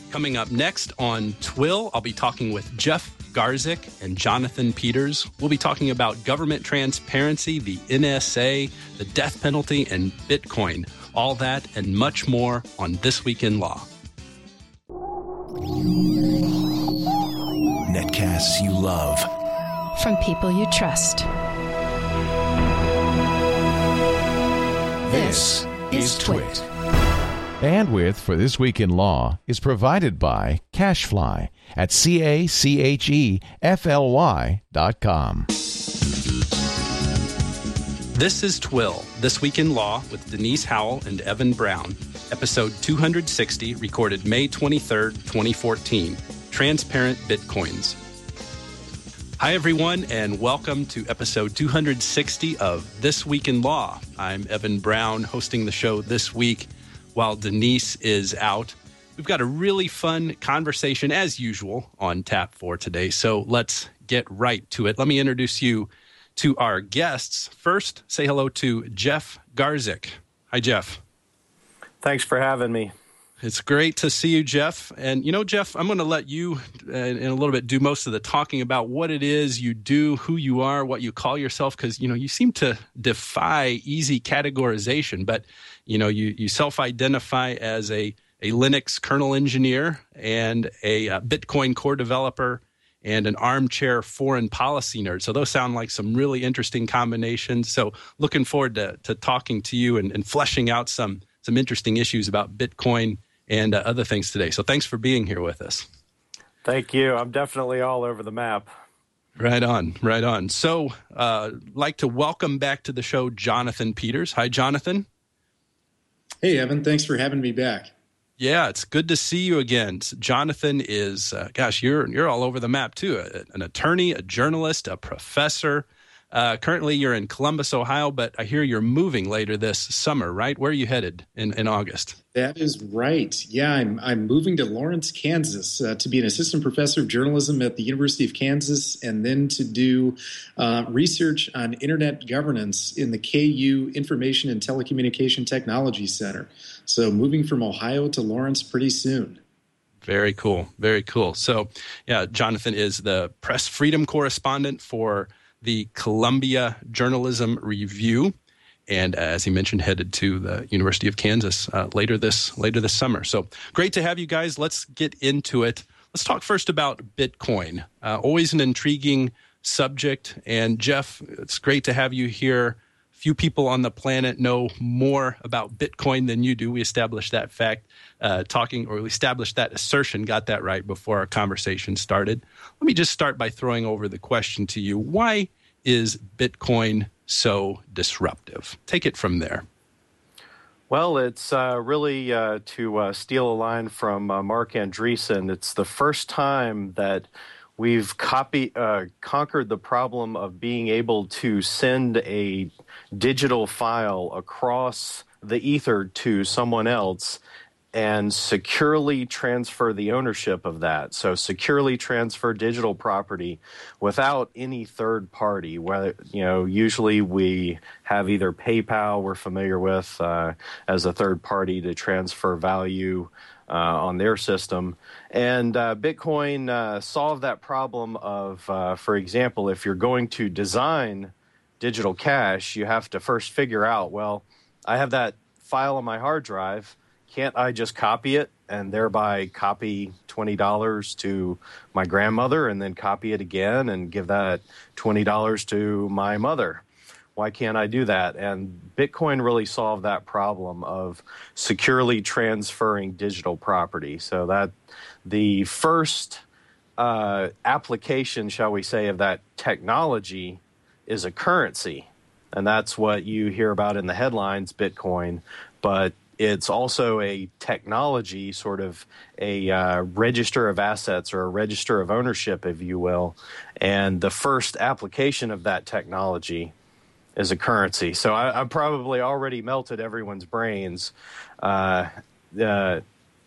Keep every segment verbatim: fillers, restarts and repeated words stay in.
Coming up next on Twill, I'll be talking with Jeff Garzik and Jonathan Peters. We'll be talking about government transparency, the N S A, the death penalty, and Bitcoin. All that and much more on This Week in Law. Netcasts you love. From people you trust. This is Twit. Bandwidth for This Week in Law is provided by CacheFly at C A C H E F L Y dot com. This is Twill, This Week in Law with Denise Howell and Evan Brown. Episode two hundred sixty, recorded May twenty-third, twenty fourteen. Transparent Bitcoins. Hi, everyone, and welcome to episode two hundred sixty of This Week in Law. I'm Evan Brown, hosting the show this week while Denise is out. We've got a really fun conversation, as usual, on tap for today, so let's get right to it. Let me introduce you to our guests. First, say hello to Jeff Garzik. Hi, Jeff. Thanks for having me. It's great to see you, Jeff. And, you know, Jeff, I'm going to let you, uh, in a little bit, do most of the talking about what it is you do, who you are, what you call yourself, because, you know, you seem to defy easy categorization. But, you know, you, you self-identify as a, a Linux kernel engineer and a, a Bitcoin core developer and an armchair foreign policy nerd. So those sound like some really interesting combinations. So looking forward to, to talking to you and, and fleshing out some, some interesting issues about Bitcoin and uh, other things today. So thanks for being here with us. Thank you. I'm definitely all over the map. Right on, right on. So uh, like to welcome back to the show Jonathan Peters. Hi, Jonathan. Hey, Evan. Thanks for having me back. Yeah, it's good to see you again. Jonathan is, uh, gosh, you're you're all over the map too. A, an attorney, a journalist, a professor. Uh, currently, you're in Columbus, Ohio, but I hear you're moving later this summer, right? Where are you headed in, in August? That is right. Yeah, I'm I'm moving to Lawrence, Kansas, uh, to be an assistant professor of journalism at the University of Kansas, and then to do uh, research on internet governance in the K U Information and Telecommunication Technology Center. So moving from Ohio to Lawrence pretty soon. Very cool. Very cool. So, yeah, Jonathan is the press freedom correspondent for the Columbia Journalism Review, and uh, as he mentioned, headed to the University of Kansas uh, later this later this summer. So great to have you guys. Let's get into it. Let's talk first about Bitcoin. Uh, always an intriguing subject. And Jeff, it's great to have you here. Few people on the planet know more about Bitcoin than you do. We established that fact, uh, talking, or we established that assertion, got that right before our conversation started. Let me just start by throwing over the question to you. Why is Bitcoin so disruptive? Take it from there. Well, it's uh, really, uh, to uh, steal a line from uh, Mark Andreessen, it's the first time that we've copy, uh, conquered the problem of being able to send a digital file across the ether to someone else and securely transfer the ownership of that. So securely transfer digital property without any third party. Whether, you know, usually we have either PayPal we're familiar with uh, as a third party to transfer value Uh, on their system. And uh, Bitcoin uh, solved that problem of, uh, for example, if you're going to design digital cash, you have to first figure out, well, I have that file on my hard drive. Can't I just copy it and thereby copy twenty dollars to my grandmother and then copy it again and give that twenty dollars to my mother? Why can't I do that? And Bitcoin really solved that problem of securely transferring digital property. So that the first uh, application, shall we say, of that technology is a currency. And that's what you hear about in the headlines, Bitcoin. But it's also a technology, sort of a uh, register of assets or a register of ownership, if you will. And the first application of that technology is a currency. So I, I probably already melted everyone's brains. Uh, uh,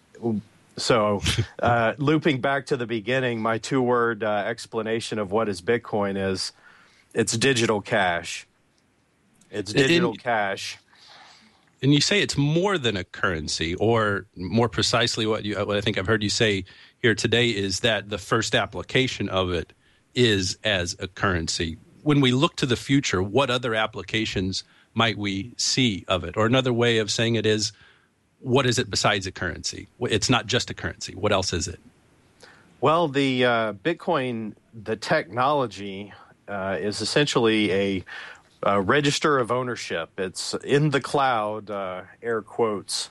so uh, looping back to the beginning, my two-word uh, explanation of what is Bitcoin is it's digital cash. It's digital in, cash. And you say it's more than a currency, or more precisely what you, what I think I've heard you say here today is that the first application of it is as a currency. When we look to the future, what other applications might we see of it? Or another way of saying it is, what is it besides a currency? It's not just a currency. What else is it? Well, the uh, Bitcoin, the technology uh, is essentially a Uh, register of ownership. It's in the cloud, uh, air quotes,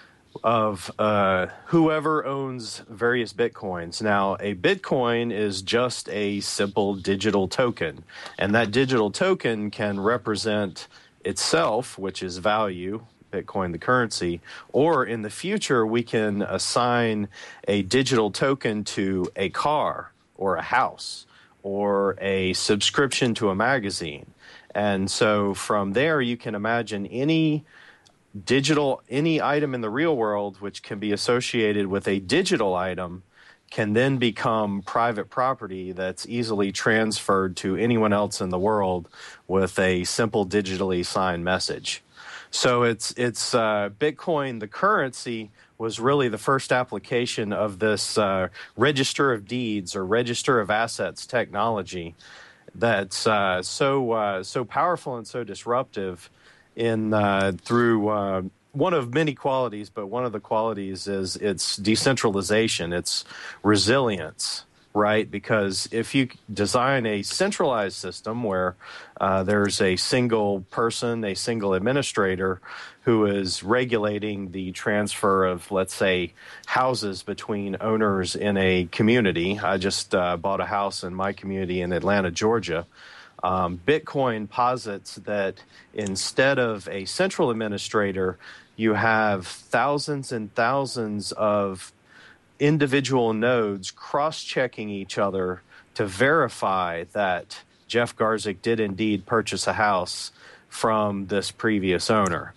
of uh, whoever owns various Bitcoins. Now, a Bitcoin is just a simple digital token, and that digital token can represent itself, which is value, Bitcoin, the currency, or in the future, we can assign a digital token to a car or a house or a subscription to a magazine. And so from there, you can imagine any digital, any item in the real world which can be associated with a digital item can then become private property that's easily transferred to anyone else in the world with a simple digitally signed message. So it's it's uh, Bitcoin, the currency, was really the first application of this uh, register of deeds or register of assets technology that's uh, so uh, so powerful and so disruptive in uh, through uh, one of many qualities, but one of the qualities is its decentralization, its resilience, right? Because if you design a centralized system where uh, there's a single person, a single administrator who is regulating the transfer of, let's say, houses between owners in a community. I just uh, bought a house in my community in Atlanta, Georgia. Um, Bitcoin posits that instead of a central administrator, you have thousands and thousands of individual nodes cross-checking each other to verify that Jeff Garzik did indeed purchase a house from this previous owner.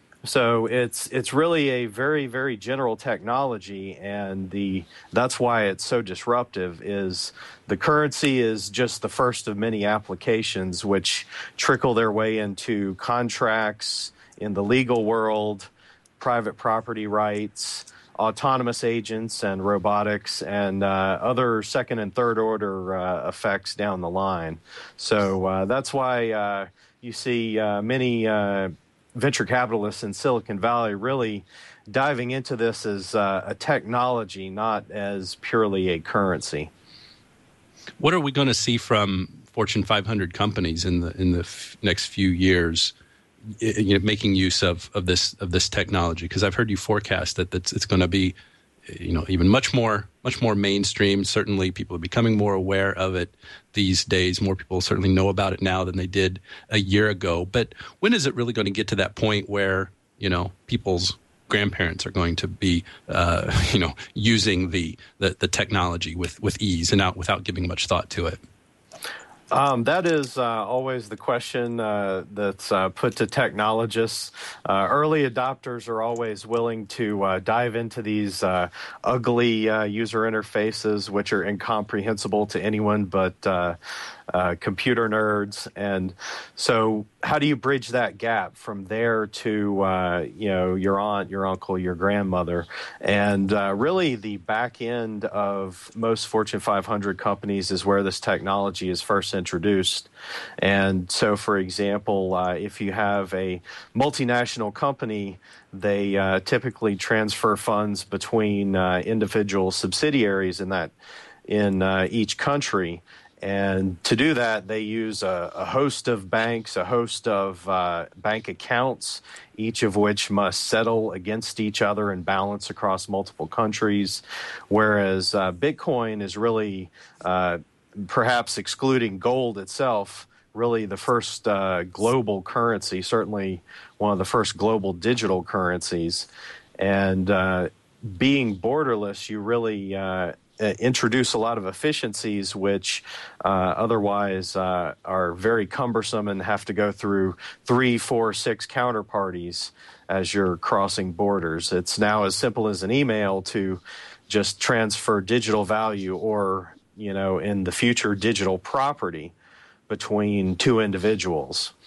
So it's it's really a very, very general technology, and the that's why it's so disruptive. Is the currency is just the first of many applications which trickle their way into contracts in the legal world, private property rights, autonomous agents and robotics, and uh, other second and third order uh, effects down the line. So uh, that's why uh, you see uh, many uh, venture capitalists in Silicon Valley really diving into this as uh, a technology, not as purely a currency. What are we going to see from Fortune five hundred companies in the in the f- next few years, you know, making use of, of this of this technology? Because I've heard you forecast that it's, it's going to be, you know, even much more much more mainstream. Certainly, people are becoming more aware of it these days. More people certainly know about it now than they did a year ago. But when is it really going to get to that point where, you know, people's grandparents are going to be, uh, you know, using the, the the technology with with ease and out without giving much thought to it? Um, that is uh, always the question uh, that's uh, put to technologists. Uh, early adopters are always willing to uh, dive into these uh, ugly uh, user interfaces, which are incomprehensible to anyone but uh, uh, computer nerds. And so how do you bridge that gap from there to, uh, you know, your aunt, your uncle, your grandmother? And uh, really the back end of most Fortune five hundred companies is where this technology is first introduced. And so, for example, uh, if you have a multinational company, they uh, typically transfer funds between uh, individual subsidiaries in that in uh, each country. And to do that, they use a, a host of banks, a host of uh, bank accounts, each of which must settle against each other and balance across multiple countries, whereas uh, Bitcoin is really, uh, perhaps excluding gold itself, really the first uh, global currency, certainly one of the first global digital currencies. And uh, being borderless, you really uh, introduce a lot of efficiencies which uh, otherwise uh, are very cumbersome and have to go through three, four, six counterparties as you're crossing borders. It's now as simple as an email to just transfer digital value or, you know, in the future, digital property between two individuals.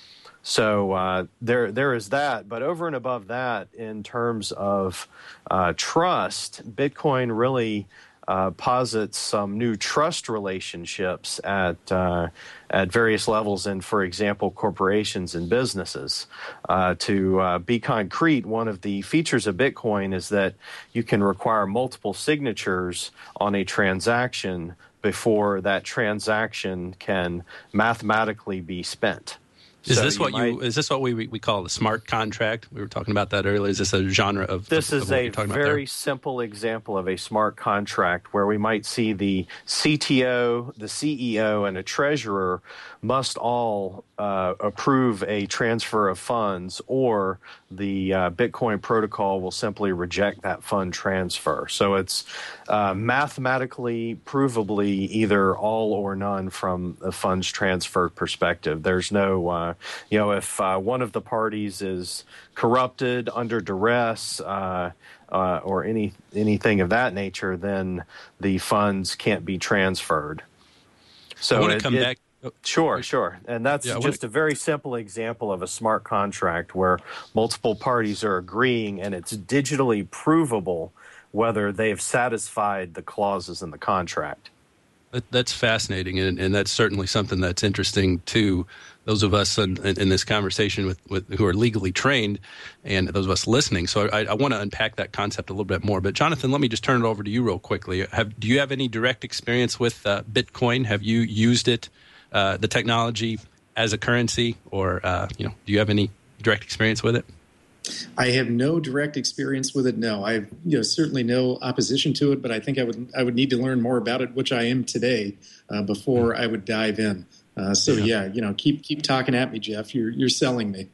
So uh, there, there is that. But over and above that, in terms of uh, trust, Bitcoin really uh, posits some new trust relationships at uh, at various levels in, for example, corporations and businesses. Uh, to uh, be concrete, one of the features of Bitcoin is that you can require multiple signatures on a transaction before that transaction can mathematically be spent. Is So this you what might, you? Is this what we we call the smart contract? We were talking about that earlier. Is this a genre of? This of, is of a very simple example of a smart contract where we might see the C T O, the C E O, and a treasurer must all uh, approve a transfer of funds, or the uh, Bitcoin protocol will simply reject that fund transfer. So it's uh, mathematically, provably either all or none from the funds transfer perspective. There's no, uh, you know, if uh, one of the parties is corrupted, under duress, uh, uh, or any anything of that nature, then the funds can't be transferred. So I want to it, come it, back. Oh, Sure, sure. And that's Yeah, I just wanna- a very simple example of a smart contract where multiple parties are agreeing and it's digitally provable whether they've satisfied the clauses in the contract. That, that's fascinating, and, and that's certainly something that's interesting to those of us in, in, in this conversation with, with who are legally trained, and those of us listening. So I, I want to unpack that concept a little bit more. But Jonathan, let me just turn it over to you real quickly. Have, do you have any direct experience with uh, Bitcoin? Have you used it, uh, the technology, as a currency, or uh, you know, do you have any direct experience with it? I have no direct experience with it. No, I have you know certainly no opposition to it, but I think I would I would need to learn more about it, which I am today, uh, before I would dive in. Uh, so yeah. yeah, you know, keep keep talking at me, Jeff. You're you're selling me.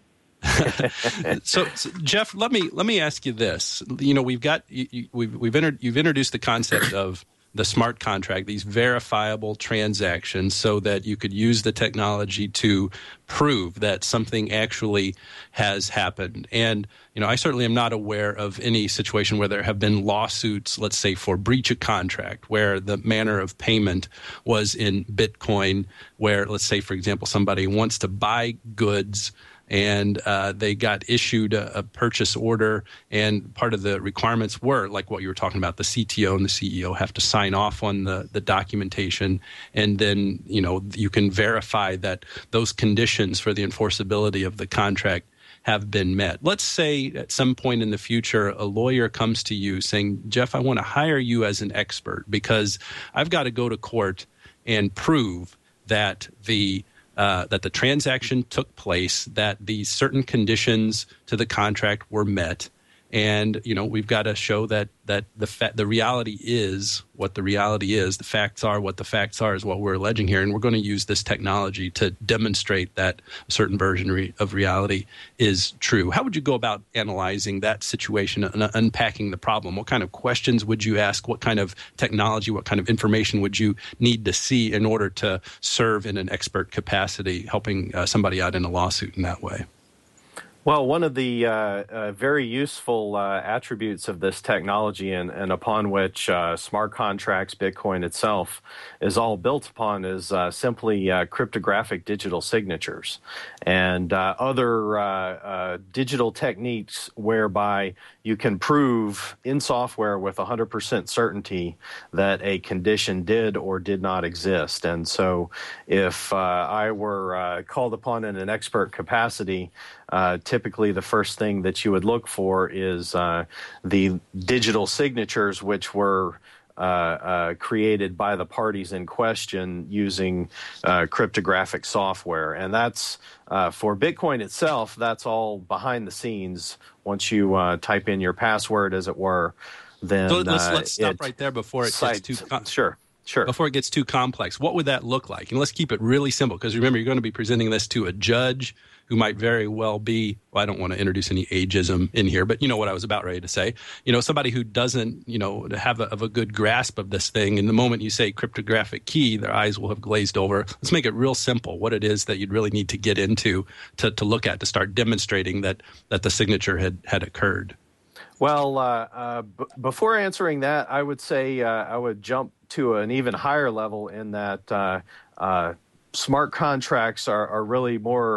so, so, Jeff, let me let me ask you this. You know, we've got you, you, we've we've inter, you've introduced the concept of the smart contract, these verifiable transactions, so that you could use the technology to prove that something actually has happened. And, you know, I certainly am not aware of any situation where there have been lawsuits, let's say, for breach of contract, where the manner of payment was in Bitcoin, where, let's say, for example, somebody wants to buy goods and uh, they got issued a, a purchase order, and part of the requirements were, like what you were talking about, the C T O and the C E O have to sign off on the, the documentation, and then, you know, you can verify that those conditions for the enforceability of the contract have been met. Let's say at some point in the future, a lawyer comes to you saying, Jeff, I want to hire you as an expert because I've got to go to court and prove that the Uh, that the transaction took place, that the certain conditions to the contract were met, and you know we've got to show that that the fa- the reality is what the reality is. The facts are what the facts are is what we're alleging here, and we're going to use this technology to demonstrate that a certain version re- of reality is true. How would you go about analyzing that situation and unpacking the problem? What kind of questions would you ask? What kind of technology, what kind of information would you need to see in order to serve in an expert capacity, helping uh, somebody out in a lawsuit in that way? Well, one of the uh, uh, very useful uh, attributes of this technology, and, and upon which uh, smart contracts, Bitcoin itself, is all built upon, is uh, simply uh, cryptographic digital signatures and uh, other uh, uh, digital techniques whereby you can prove in software with one hundred percent certainty that a condition did or did not exist. And so if uh, I were uh, called upon in an expert capacity, Uh, typically, the first thing that you would look for is uh, the digital signatures, which were uh, uh, created by the parties in question using uh, cryptographic software. And that's, uh, for Bitcoin itself, that's all behind the scenes. Once you uh, type in your password, as it were, then so let's, uh, let's stop it right there before it cites, gets too com- sure. Sure. Before it gets too complex. What would that look like? And let's keep it really simple, because remember, you're going to be presenting this to a judge who might very well be, well, I don't want to introduce any ageism in here, but you know what I was about ready to say. You know, somebody who doesn't, you know, have a, of a good grasp of this thing, and the moment you say cryptographic key, their eyes will have glazed over. Let's make it real simple, what it is that you'd really need to get into to, to look at, to start demonstrating that, that the signature had, had occurred. Well, uh, uh, b- before answering that, I would say uh, I would jump to an even higher level in that uh, uh, smart contracts are, are really more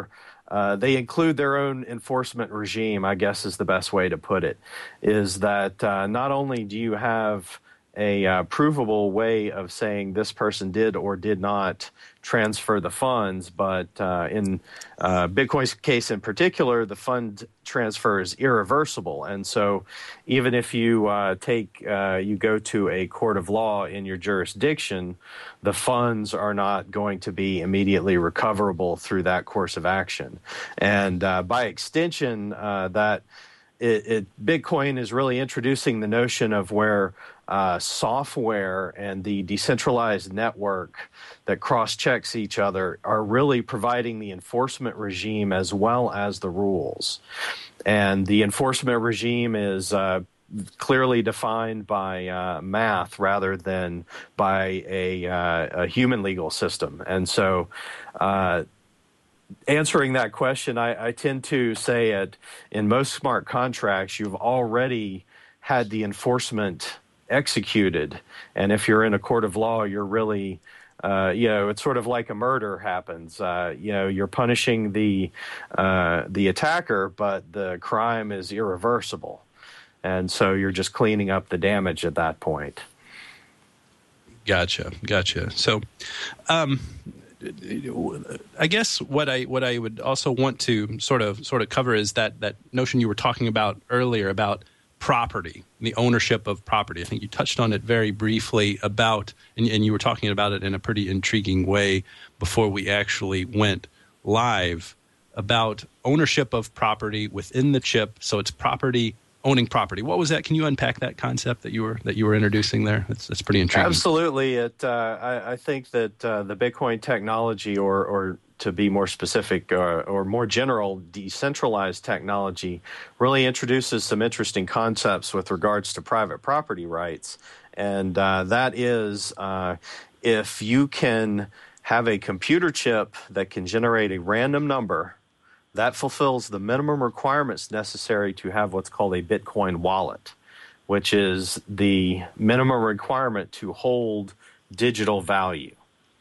uh, they include their own enforcement regime, I guess is the best way to put it, is that uh, not only do you have a uh, provable way of saying this person did or did not transfer the funds, but uh, in uh, Bitcoin's case in particular, the fund transfer is irreversible. And so even if you uh, take, uh, you go to a court of law in your jurisdiction, the funds are not going to be immediately recoverable through that course of action. And uh, by extension, uh, that it, it, Bitcoin is really introducing the notion of where Uh, software and the decentralized network that cross-checks each other are really providing the enforcement regime as well as the rules. And the enforcement regime is uh, clearly defined by uh, math rather than by a, uh, a human legal system. And so uh, answering that question, I, I tend to say it, in most smart contracts, you've already had the enforcement executed, and if you're in a court of law, you're really, uh, you know, it's sort of like a murder happens. Uh, you know, you're punishing the uh, the attacker, but the crime is irreversible, and so you're just cleaning up the damage at that point. Gotcha, gotcha. So, um, I guess what I what I would also want to sort of sort of cover is that that notion you were talking about earlier about property, the ownership of property. I think you touched on it very briefly about, and, and you were talking about it in a pretty intriguing way before we actually went live, about ownership of property within the chip. So it's property, owning property. What was that? Can you unpack that concept that you were that you were introducing there? That's, that's pretty intriguing. Absolutely. It. Uh, I, I think that uh, the Bitcoin technology, or or to be more specific, or, or more general, decentralized technology, really introduces some interesting concepts with regards to private property rights. And uh, that is, uh, if you can have a computer chip that can generate a random number, that fulfills the minimum requirements necessary to have what's called a Bitcoin wallet, which is the minimum requirement to hold digital value.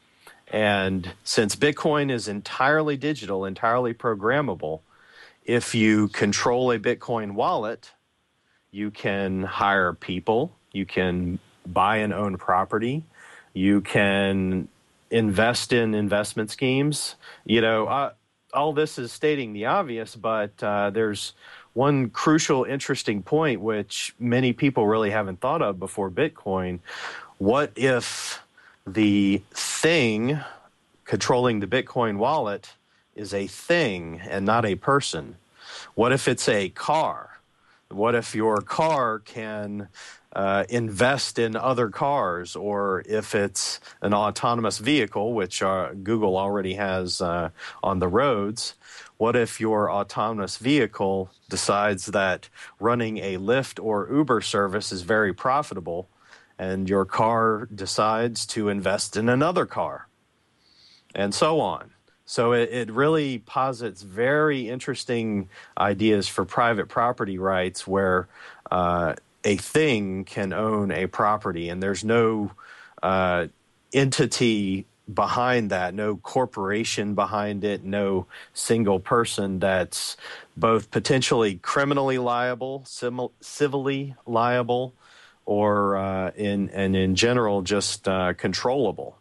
And since Bitcoin is entirely digital, entirely programmable, if you control a Bitcoin wallet, you can hire people, you can buy and own property, you can invest in investment schemes. You know, uh, all this is stating the obvious, but uh, there's one crucial, interesting point which many people really haven't thought of before Bitcoin. What if the thing controlling the Bitcoin wallet is a thing and not a person? What if it's a car? What if your car can uh, invest in other cars? Or if it's an autonomous vehicle, which uh, Google already has uh, on the roads, what if your autonomous vehicle decides that running a Lyft or Uber service is very profitable, and your car decides to invest in another car, and so on? So it, it really posits very interesting ideas for private property rights, where uh, a thing can own a property, and there's no uh, entity behind that, no corporation behind it, no single person that's both potentially criminally liable, civil, civilly liable, or uh, in and in general just uh, controllable.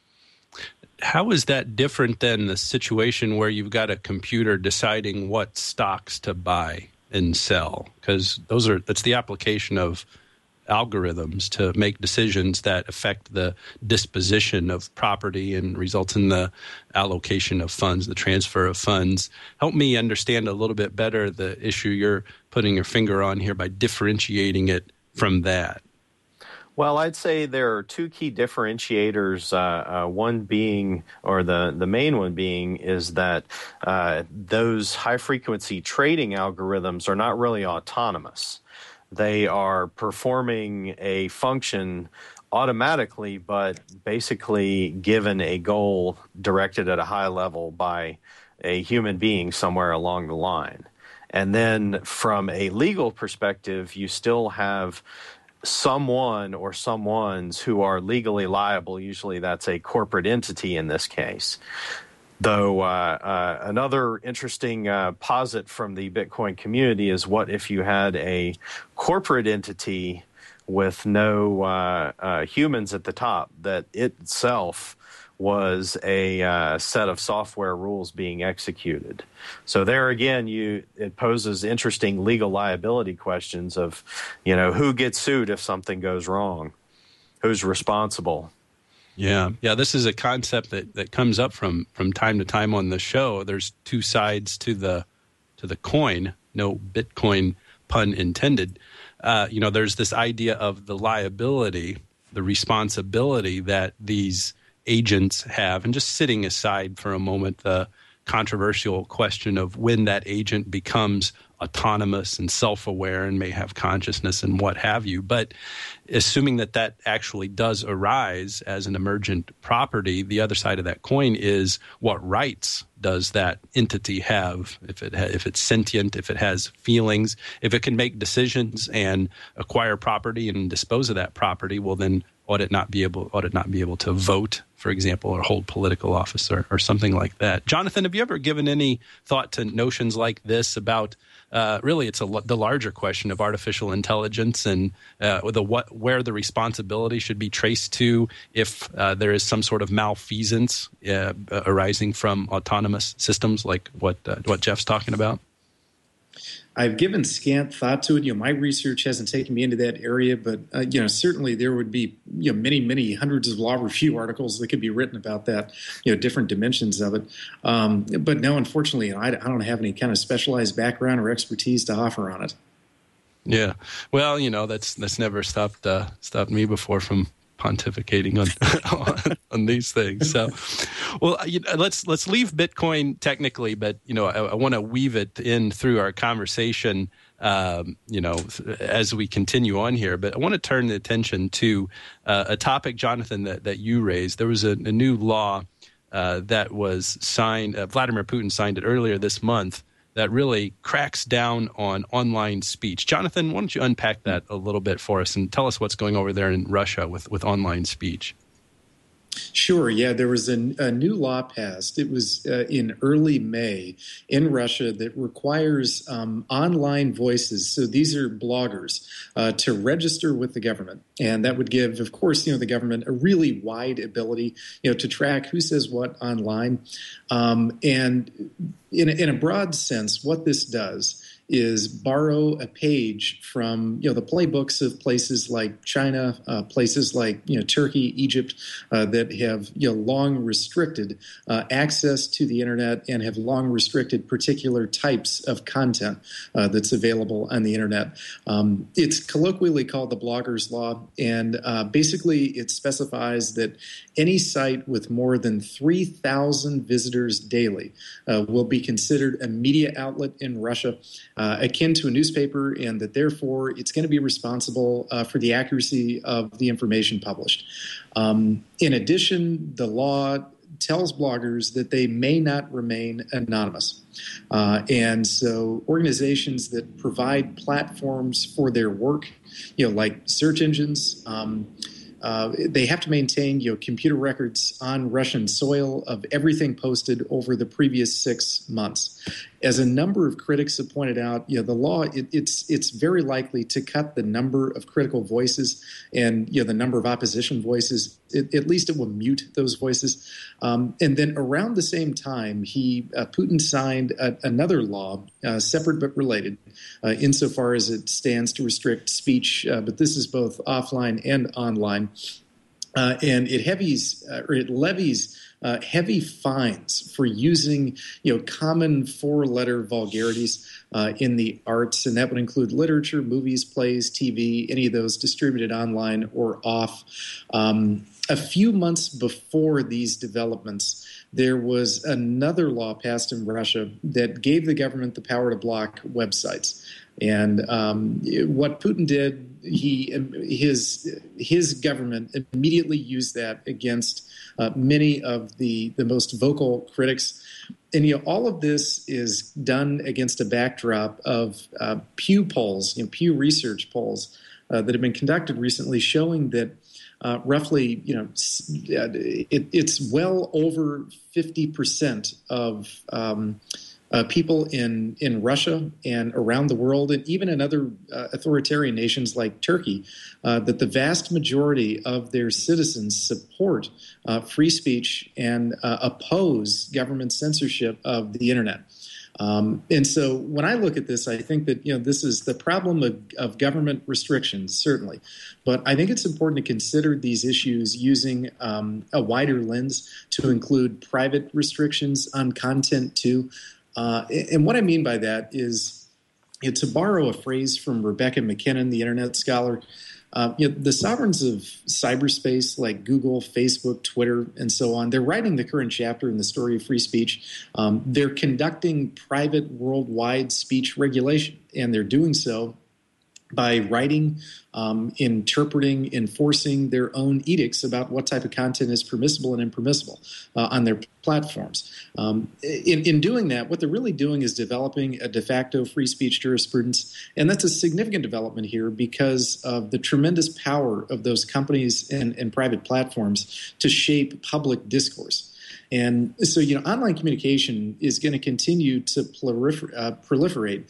How is that different than the situation where you've got a computer deciding what stocks to buy and sell? Because those are that's the application of algorithms to make decisions that affect the disposition of property and results in the allocation of funds, the transfer of funds. Help me understand a little bit better the issue you're putting your finger on here by differentiating it from that. Well, I'd say there are two key differentiators, uh, uh, one being, or the, the main one being, is that uh, those high-frequency trading algorithms are not really autonomous. They are performing a function automatically, but basically given a goal directed at a high level by a human being somewhere along the line. And then from a legal perspective, you still have someone or someones who are legally liable. Usually that's a corporate entity in this case. Though uh, uh, another interesting uh, posit from the Bitcoin community is, what if you had a corporate entity with no uh, uh, humans at the top, that it itself was a uh, set of software rules being executed? So there again, you it poses interesting legal liability questions of, you know, who gets sued if something goes wrong, who's responsible. Yeah, yeah. This is a concept that, that comes up from, from time to time on the show. There's two sides to the to the coin. No Bitcoin pun intended. Uh, you know, there's this idea of the liability, the responsibility that these agents have, and just sitting aside for a moment the controversial question of when that agent becomes autonomous and self-aware and may have consciousness and what have you. But assuming that that actually does arise as an emergent property, the other side of that coin is, what rights does that entity have? If it ha- if it's sentient, if it has feelings, if it can make decisions and acquire property and dispose of that property, well then ought it not be able ought it not be able to vote, for example, or hold political office or, or something like that? Jonathan, have you ever given any thought to notions like this about uh, really it's a, the larger question of artificial intelligence and uh, the what where the responsibility should be traced to if uh, there is some sort of malfeasance uh, arising from autonomous systems like what uh, what Jeff's talking about? I've given scant thought to it. You know, my research hasn't taken me into that area, but uh, you know, certainly there would be you know many, many hundreds of law review articles that could be written about that. You know, different dimensions of it. Um, but no, unfortunately, I, I don't have any kind of specialized background or expertise to offer on it. Yeah, well, you know, that's that's never stopped uh, stopped me before from pontificating on, on on these things. So, well, you know, let's let's leave Bitcoin technically, but you know, I, I want to weave it in through our conversation. Um, you know, as we continue on here, but I want to turn the attention to uh, a topic, Jonathan, that that you raised. There was a, a new law uh, that was signed. Uh, Vladimir Putin signed it earlier this month, that really cracks down on online speech. Jonathan, why don't you unpack that a little bit for us and tell us what's going over there in Russia with, with online speech? Sure. Yeah, there was a, a new law passed. It was uh, in early May in Russia that requires um, online voices. So these are bloggers uh, to register with the government, and that would give, of course, you know, the government a really wide ability, you know, to track who says what online. Um, and in a, in a broad sense, what this does is borrow a page from, you know, the playbooks of places like China, uh, places like, you know, Turkey, Egypt, uh, that have, you know, long restricted uh, access to the internet and have long restricted particular types of content uh, that's available on the internet. Um, it's colloquially called the Bloggers Law, and uh, basically it specifies that any site with more than three thousand visitors daily uh, will be considered a media outlet in Russia, Uh, akin to a newspaper, and that therefore it's going to be responsible uh, for the accuracy of the information published. Um, in addition, the law tells bloggers that they may not remain anonymous. Uh, and so organizations that provide platforms for their work, you know, like search engines, um, Uh, they have to maintain, you know, computer records on Russian soil of everything posted over the previous six months. As a number of critics have pointed out, you know, the law it, it's it's very likely to cut the number of critical voices and, you know, the number of opposition voices. It, at least it will mute those voices. Um, and then around the same time, he uh, Putin signed a, another law, uh, separate but related, uh, insofar as it stands to restrict speech. Uh, but this is both offline and online, uh, and it heavies uh, or it levies uh, heavy fines for using, you know, common four-letter vulgarities uh, in the arts, and that would include literature, movies, plays, T V, any of those distributed online or off. Um, A few months before these developments, there was another law passed in Russia that gave the government the power to block websites. And um, what Putin did, he his his government immediately used that against uh, many of the, the most vocal critics. And, you know, all of this is done against a backdrop of uh, Pew polls, you know, Pew Research polls uh, that have been conducted recently showing that uh, roughly, you know, it, it's well over fifty percent of um, uh, people in, in Russia and around the world, and even in other uh, authoritarian nations like Turkey, uh, that the vast majority of their citizens support uh, free speech and uh, oppose government censorship of the internet. Um, and so when I look at this, I think that, you know, this is the problem of, of government restrictions, certainly. But I think it's important to consider these issues using um, a wider lens to include private restrictions on content, too. Uh, and what I mean by that is, you know, to borrow a phrase from Rebecca McKinnon, the internet scholar, Uh, you know, the sovereigns of cyberspace like Google, Facebook, Twitter, and so on, they're writing the current chapter in the story of free speech. Um, they're conducting private worldwide speech regulation, and they're doing so by writing, um, interpreting, enforcing their own edicts about what type of content is permissible and impermissible uh, on their platforms. Um, in, in doing that, what they're really doing is developing a de facto free speech jurisprudence, and that's a significant development here because of the tremendous power of those companies and, and private platforms to shape public discourse. And so, you know, online communication is going to continue to prolifer- uh, proliferate.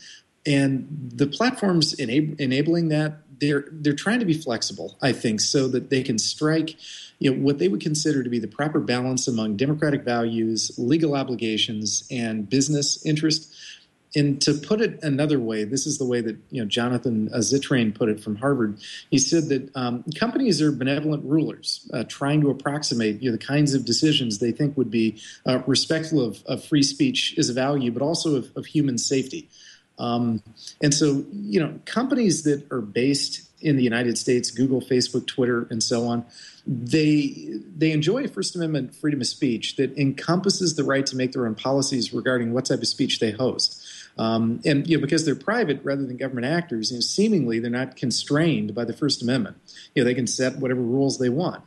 And the platforms enab- enabling that, they're they're trying to be flexible, I think, so that they can strike, you know, what they would consider to be the proper balance among democratic values, legal obligations, and business interest. And to put it another way, this is the way that, you know, Jonathan Zittrain put it from Harvard. He said that um, companies are benevolent rulers uh, trying to approximate, you know, the kinds of decisions they think would be uh, respectful of, of free speech as a value, but also of, of human safety. Um, and so, you know, companies that are based in the United States, Google, Facebook, Twitter, and so on, they they enjoy First Amendment freedom of speech that encompasses the right to make their own policies regarding what type of speech they host. Um, and, you know, because they're private rather than government actors, you know, seemingly they're not constrained by the First Amendment. You know, they can set whatever rules they want.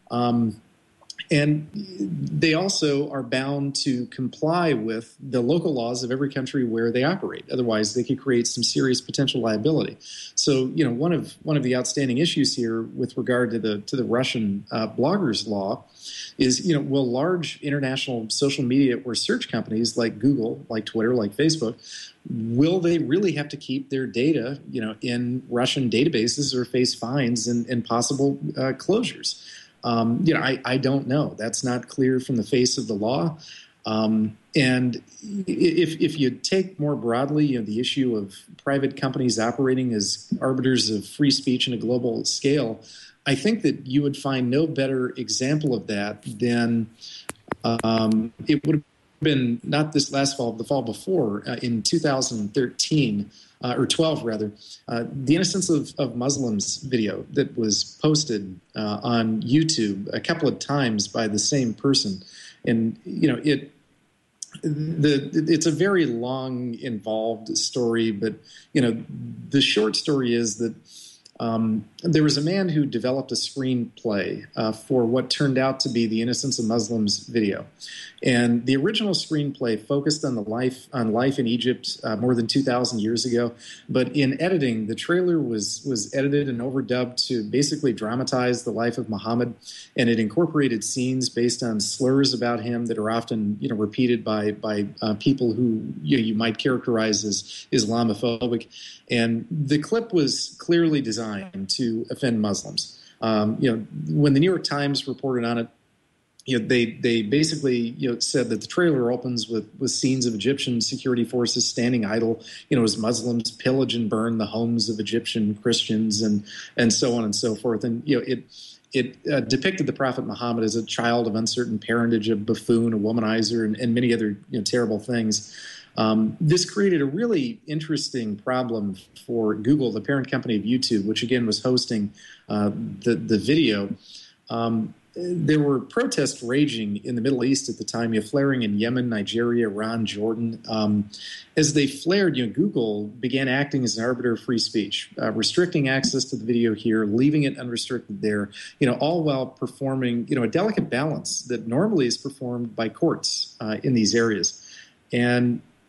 Um, And they also are bound to comply with the local laws of every country where they operate. Otherwise, they could create some serious potential liability. So, you know, one of one of the outstanding issues here with regard to the to the Russian uh, bloggers law is, you know, will large international social media or search companies like Google, like Twitter, like Facebook, will they really have to keep their data, you know, in Russian databases or face fines and, and possible uh, closures? Um, you know, I, I don't know. That's not clear from the face of the law. Um, and if if you take more broadly, you know, the issue of private companies operating as arbiters of free speech on a global scale, I think that you would find no better example of that than um, it would have been not this last fall, the fall before, uh, in two thousand thirteen. Uh, or twelve, rather, uh, the Innocence of, of Muslims video that was posted uh, on YouTube a couple of times by the same person. And, you know, it the it's a very long, involved story, but, you know, the short story is that Um, there was a man who developed a screenplay uh, for what turned out to be the Innocence of Muslims video. And the original screenplay focused on the life on life in Egypt uh, more than two thousand years ago. But in editing, the trailer was was edited and overdubbed to basically dramatize the life of Muhammad, and it incorporated scenes based on slurs about him that are often, you know, repeated by by uh, people who, you know, you might characterize as Islamophobic. And the clip was clearly designed to offend Muslims. Um, you know, when the New York Times reported on it, you know, they they basically, you know, said that the trailer opens with, with scenes of Egyptian security forces standing idle, you know, as Muslims pillage and burn the homes of Egyptian Christians and and so on and so forth. And, you know, it it uh, depicted the Prophet Muhammad as a child of uncertain parentage, a buffoon, a womanizer, and, and many other, you know, terrible things. Um, this created a really interesting problem for Google, the parent company of YouTube, which again was hosting uh, the the video. Um, there were protests raging in the Middle East at the time, you know, flaring in Yemen, Nigeria, Iran, Jordan. Um, as they flared, you know, Google began acting as an arbiter of free speech, uh, restricting access to the video here, leaving it unrestricted there, you know, all while performing, you know, a delicate balance that normally is performed by courts uh, in these areas. And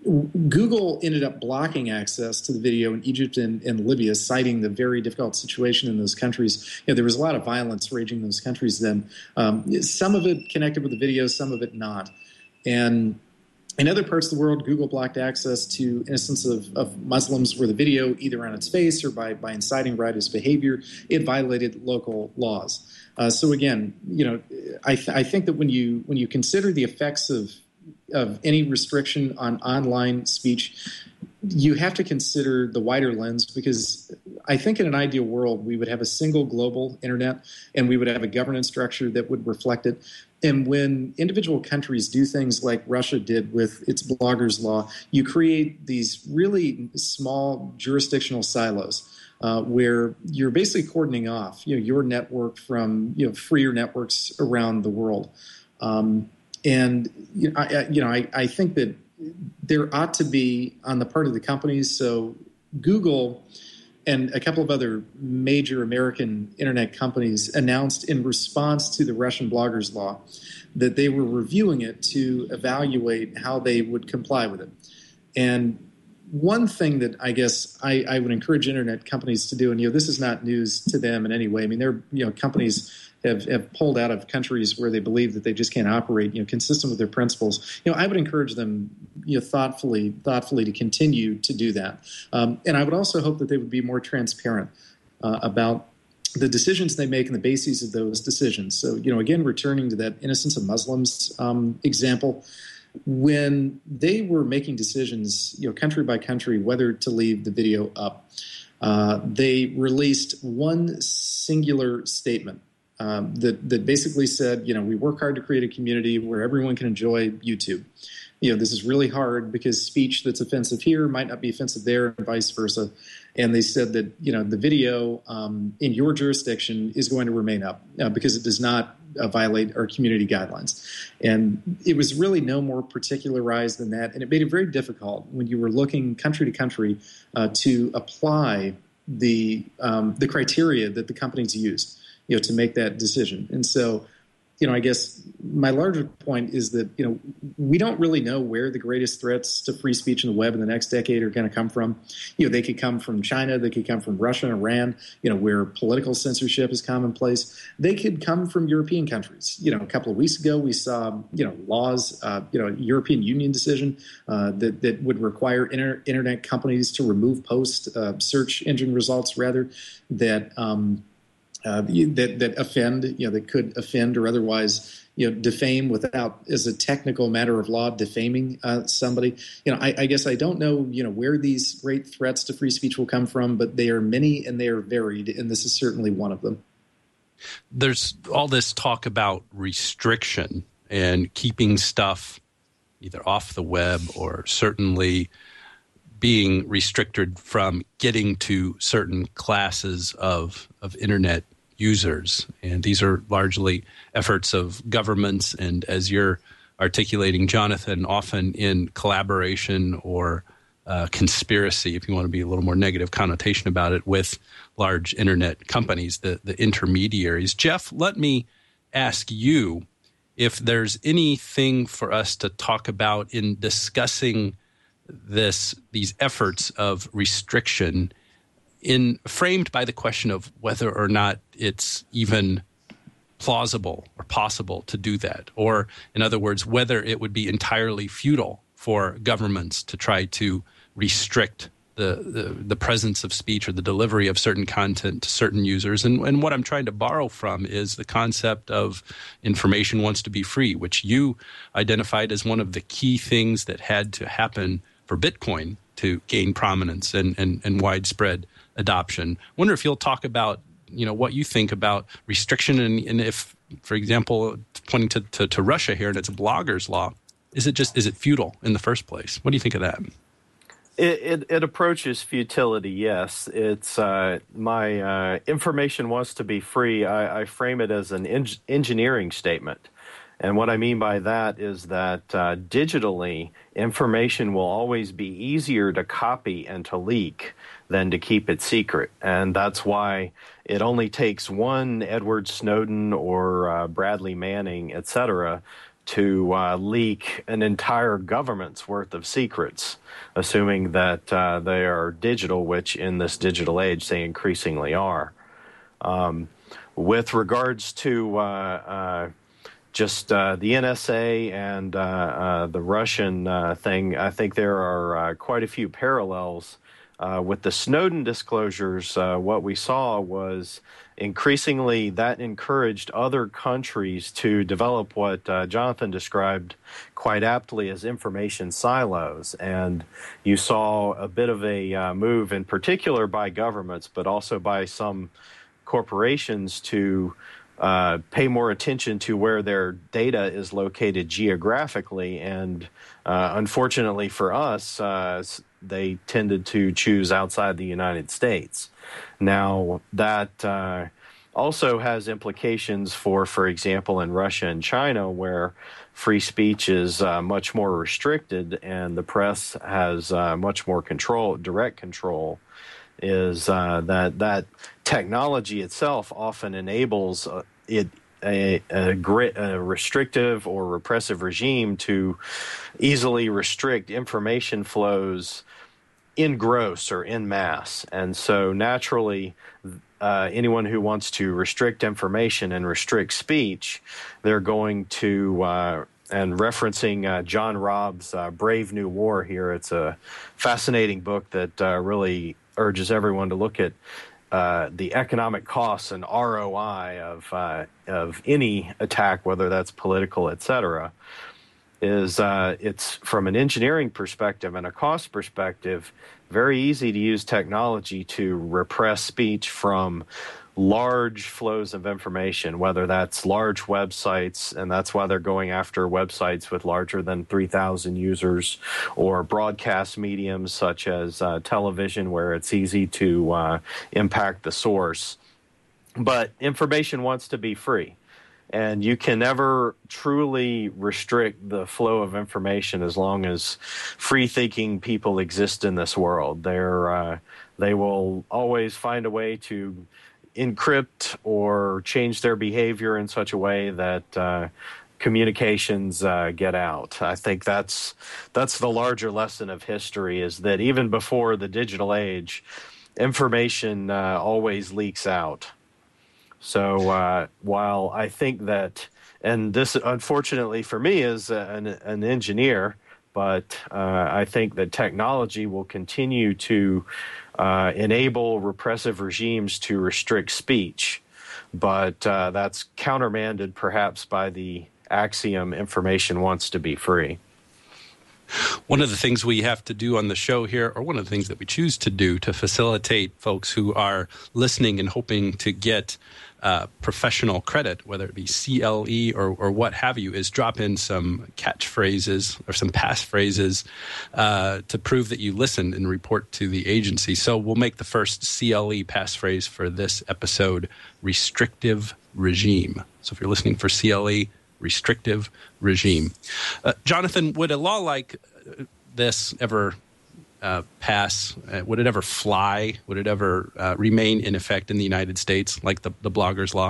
Google ended up blocking access to the video in Egypt and, and Libya, citing the very difficult situation in those countries. You know, there was a lot of violence raging in those countries then. Um, some of it connected with the video, some of it not. And in other parts of the world, Google blocked access to instances of, of Muslims where the video, either on its face or by, by inciting riotous behavior, it violated local laws. Uh, so again, you know, I, th- I think that when you when you consider the effects of of any restriction on online speech, you have to consider the wider lens, because I think in an ideal world, we would have a single global internet and we would have a governance structure that would reflect it. And when individual countries do things like Russia did with its bloggers law, you create these really small jurisdictional silos uh, where you're basically cordoning off, you know, your network from, you know, freer networks around the world. Um, and, you know, I, you know, I, I think that there ought to be on the part of the companies. So Google and a couple of other major American internet companies announced in response to the Russian bloggers law that they were reviewing it to evaluate how they would comply with it. And one thing that I guess I, I would encourage internet companies to do, and you know, this is not news to them in any way. I mean, they're, you know, companies have, have pulled out of countries where they believe that they just can't operate, you know, consistent with their principles. You know, I would encourage them, you know, thoughtfully, thoughtfully to continue to do that. Um, and I would also hope that they would be more transparent uh, about the decisions they make and the bases of those decisions. So, you know, again, returning to that Innocence of Muslims um, example, when they were making decisions, you know, country by country, whether to leave the video up, uh, they released one singular statement um, that, that basically said, you know, we work hard to create a community where everyone can enjoy YouTube. You know, this is really hard because speech that's offensive here might not be offensive there, and vice versa. And they said that, you know, the video um, in your jurisdiction is going to remain up uh, because it does not uh, violate our community guidelines. And it was really no more particularized than that. And it made it very difficult when you were looking country to country uh, to apply the um, the criteria that the companies used, you know, to make that decision. And so, you know, I guess my larger point is that, you know, we don't really know where the greatest threats to free speech in the web in the next decade are going to come from. You know, they could come from China, they could come from Russia and Iran, you know, where political censorship is commonplace. They could come from European countries. You know, a couple of weeks ago, we saw, you know, laws, uh, you know, European Union decision uh, that, that would require inter- internet companies to remove post uh, search engine results, rather, that um Uh, that that offend, you know, that could offend or otherwise, you know, defame without, as a technical matter of law, defaming uh, somebody. You know, I, I guess I don't know, you know, where these great threats to free speech will come from, but they are many and they are varied, and this is certainly one of them. There's all this talk about restriction and keeping stuff either off the web or certainly being restricted from getting to certain classes of, of internet users. And these are largely efforts of governments, and as you're articulating, Jonathan, often in collaboration or uh, conspiracy, if you want to be a little more negative connotation about it, with large internet companies, the, the intermediaries. Jeff, let me ask you if there's anything for us to talk about in discussing this these efforts of restriction, in framed by the question of whether or not it's even plausible or possible to do that, or in other words, whether it would be entirely futile for governments to try to restrict the, the, the presence of speech or the delivery of certain content to certain users. And, and what I'm trying to borrow from is the concept of information wants to be free, which you identified as one of the key things that had to happen for Bitcoin to gain prominence and, and, and widespread adoption. I wonder if you'll talk about, you know, what you think about restriction, and, and if, for example, pointing to, to, to Russia here and its bloggers law, is it just, is it futile in the first place? What do you think of that? It, it, it approaches futility, yes. It's uh, my uh, information wants to be free. I, I frame it as an en- engineering statement. And what I mean by that is that uh, digitally, information will always be easier to copy and to leak than to keep it secret. And that's why it only takes one Edward Snowden or uh, Bradley Manning, et cetera, to uh, leak an entire government's worth of secrets, assuming that uh, they are digital, which in this digital age they increasingly are. Um, with regards to uh, uh, just uh, the N S A and uh, uh, the Russian uh, thing, I think there are uh, quite a few parallels. Uh, with the Snowden disclosures, uh, what we saw was increasingly that encouraged other countries to develop what uh, Jonathan described quite aptly as information silos. And you saw a bit of a uh, move in particular by governments, but also by some corporations to uh, pay more attention to where their data is located geographically. And uh, unfortunately for us, uh, they tended to choose outside the United States. Now, that uh, also has implications for, for example, in Russia and China, where free speech is uh, much more restricted and the press has uh, much more control, direct control, is uh, that that technology itself often enables uh, it A, a, grit, a restrictive or repressive regime to easily restrict information flows in gross or in mass. And so naturally, uh, anyone who wants to restrict information and restrict speech, they're going to, uh, and referencing uh, John Robb's uh, Brave New War here, it's a fascinating book that uh, really urges everyone to look at Uh, the economic costs and R O I of uh, of any attack, whether that's political, et cetera, is uh, it's from an engineering perspective and a cost perspective, very easy to use technology to repress speech from large flows of information, whether that's large websites, and that's why they're going after websites with larger than three thousand users, or broadcast mediums such as uh, television, where it's easy to uh, impact the source. But information wants to be free, and you can never truly restrict the flow of information as long as free-thinking people exist in this world. They're, uh, they will always find a way to encrypt or change their behavior in such a way that uh, communications uh, get out. I think that's that's the larger lesson of history, is that even before the digital age, information uh, always leaks out. So uh, while I think that, and this unfortunately for me is an, an engineer, but uh, I think that technology will continue to Uh, enable repressive regimes to restrict speech, but uh, that's countermanded perhaps by the axiom information wants to be free. One of the things we have to do on the show here, or one of the things that we choose to do to facilitate folks who are listening and hoping to get uh, professional credit, whether it be C L E or, or what have you, is drop in some catchphrases or some passphrases uh, to prove that you listened and report to the agency. So we'll make the first C L E passphrase for this episode: restrictive regime. So if you're listening for C L E, restrictive regime. Uh, Jonathan, would a law like this ever uh, pass? Uh, would it ever fly? Would it ever uh, remain in effect in the United States, like the, the bloggers law?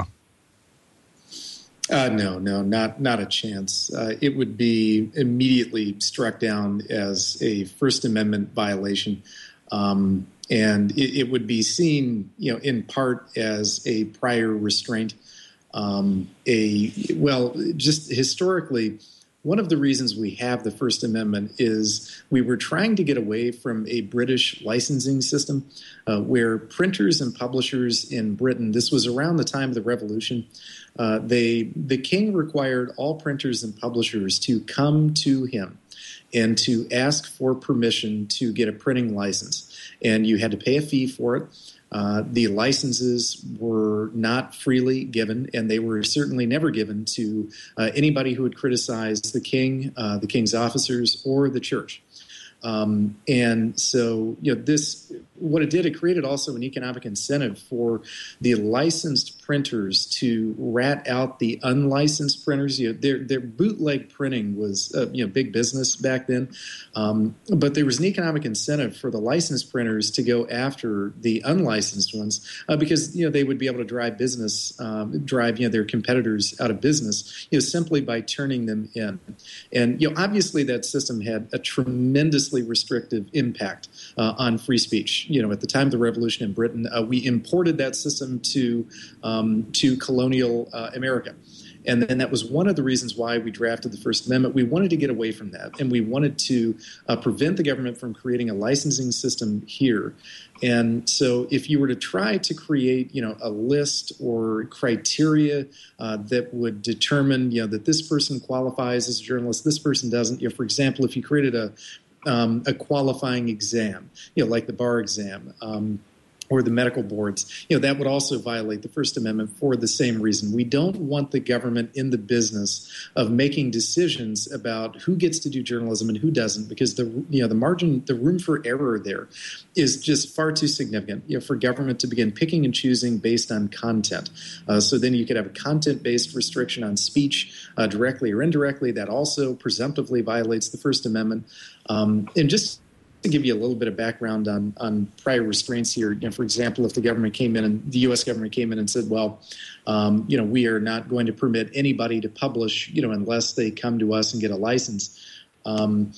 Uh, no, no, not not a chance. Uh, it would be immediately struck down as a First Amendment violation, um, and it, it would be seen, you know, in part as a prior restraint. Um, a well, just historically, one of the reasons we have the First Amendment is we were trying to get away from a British licensing system uh, where printers and publishers in Britain, this was around the time of the Revolution, uh, they the king required all printers and publishers to come to him and to ask for permission to get a printing license. And you had to pay a fee for it. Uh, the licenses were not freely given, and they were certainly never given to uh, anybody who would criticize the king, uh, the king's officers, or the church. Um, and so, you know, this, what it did, it created also an economic incentive for the licensed printers to rat out the unlicensed printers. You know, their, their bootleg printing was, uh, you know, big business back then. Um, but there was an economic incentive for the licensed printers to go after the unlicensed ones uh, because, you know, they would be able to drive business, um, drive, you know, their competitors out of business, you know, simply by turning them in. And, you know, obviously that system had a tremendous restrictive impact uh, on free speech. You know, at the time of the revolution in Britain, uh, we imported that system to um, to colonial uh, America. And then that was one of the reasons why we drafted the First Amendment. We wanted to get away from that, and we wanted to uh, prevent the government from creating a licensing system here. And so if you were to try to create, you know, a list or criteria uh, that would determine, you know, that this person qualifies as a journalist, this person doesn't, you know, for example, if you created a Um, a qualifying exam, you know, like the bar exam um, or the medical boards, you know, that would also violate the First Amendment for the same reason. We don't want the government in the business of making decisions about who gets to do journalism and who doesn't, because the, you know, the margin, the room for error there is just far too significant, you know, for government to begin picking and choosing based on content. Uh, so then you could have a content-based restriction on speech uh, directly or indirectly. That also presumptively violates the First Amendment. Um, and just to give you a little bit of background on, on prior restraints here, you know, for example, if the government came in and the U S government came in and said, well, um, you know, we are not going to permit anybody to publish, you know, unless they come to us and get a license, um,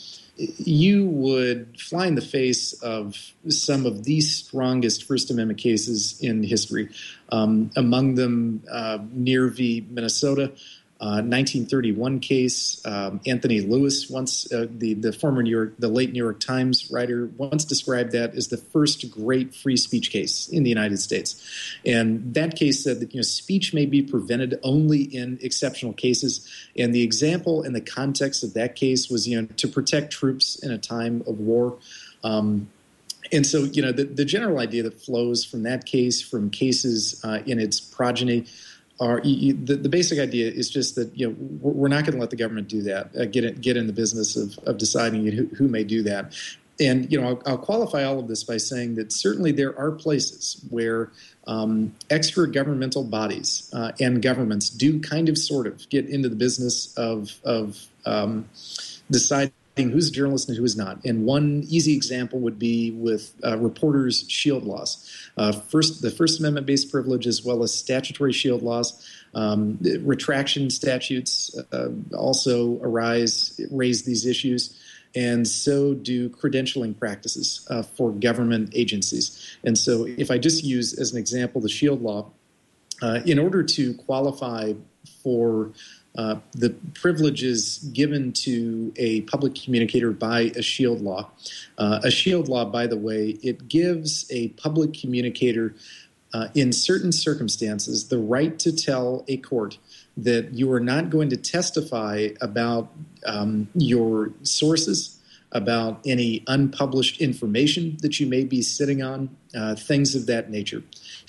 you would fly in the face of some of the strongest First Amendment cases in history. Um, among them, uh, Neer v. Minnesota, Uh, nineteen thirty-one case. Um, Anthony Lewis, once uh, the the former New York, the late New York Times writer, once described that as the first great free speech case in the United States. And that case said that, you know, speech may be prevented only in exceptional cases. And the example and the context of that case was, you know, to protect troops in a time of war. Um, And so, you know, the, the general idea that flows from that case, from cases uh, in its progeny, Are, you, the, the basic idea is just that, you know, we're not going to let the government do that, uh, get it, get in the business of, of deciding who, who may do that. And, you know, I'll, I'll qualify all of this by saying that certainly there are places where um, extra governmental bodies uh, and governments do kind of sort of get into the business of, of um, deciding who's a journalist and who is not. And one easy example would be with uh, reporters' shield laws. Uh, first, the First Amendment-based privilege, as well as statutory shield laws. Um, retraction statutes uh, also arise, raise these issues, and so do credentialing practices uh, for government agencies. And so if I just use as an example the shield law, uh, in order to qualify for Uh, the privileges given to a public communicator by a shield law. Uh, a shield law, by the way, it gives a public communicator uh, in certain circumstances the right to tell a court that you are not going to testify about um, your sources, about any unpublished information that you may be sitting on, uh, things of that nature.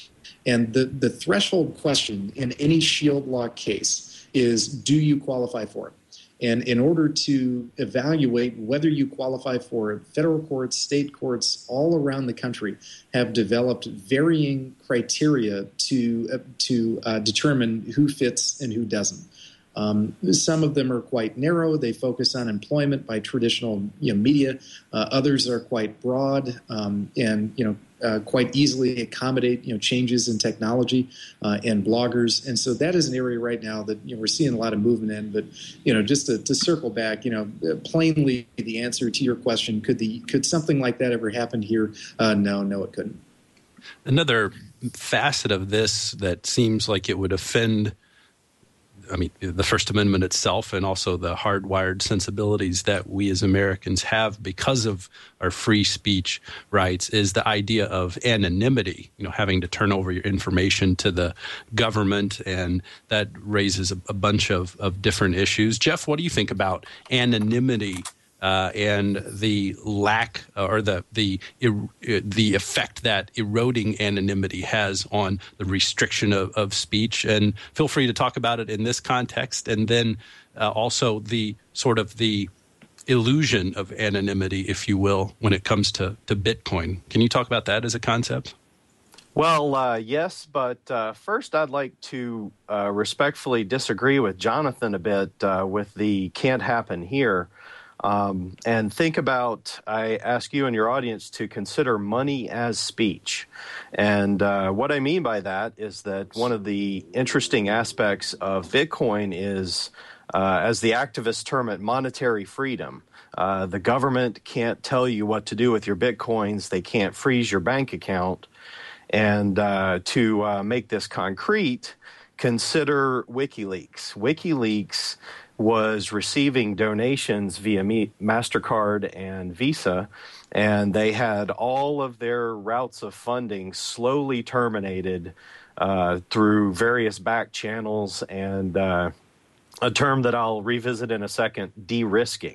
And the, the threshold question in any shield law case is, do you qualify for it? And in order to evaluate whether you qualify for it, federal courts, state courts all around the country have developed varying criteria to uh, to uh, determine who fits and who doesn't. Um, some of them are quite narrow. They focus on employment by traditional you know, media. Uh, others are quite broad um, and you know uh, quite easily accommodate you know changes in technology uh, and bloggers. And so that is an area right now that you know, we're seeing a lot of movement in. But you know, just to, to circle back, you know, plainly the answer to your question: could the could something like that ever happen here? Uh, no, no, it couldn't. Another facet of this that seems like it would offend, I mean, the First Amendment itself and also the hardwired sensibilities that we as Americans have because of our free speech rights is the idea of anonymity, you know, having to turn over your information to the government, and that raises a, a bunch of, of different issues. Jeff, what do you think about anonymity Uh, and the lack or the the the effect that eroding anonymity has on the restriction of, of speech? And feel free to talk about it in this context, and then uh, also the sort of the illusion of anonymity, if you will, when it comes to, to Bitcoin. Can you talk about that as a concept? Well, uh, yes, but uh, first I'd like to uh, respectfully disagree with Jonathan a bit uh, with the can't happen here. Um, and think about, I ask you and your audience to consider money as speech. And uh, what I mean by that is that one of the interesting aspects of Bitcoin is, uh, as the activists term it, monetary freedom. Uh, the government can't tell you what to do with your Bitcoins. They can't freeze your bank account. And uh, to uh, make this concrete, consider WikiLeaks. WikiLeaks was receiving donations via Me- MasterCard and Visa, and they had all of their routes of funding slowly terminated uh, through various back channels and uh, a term that I'll revisit in a second, de-risking.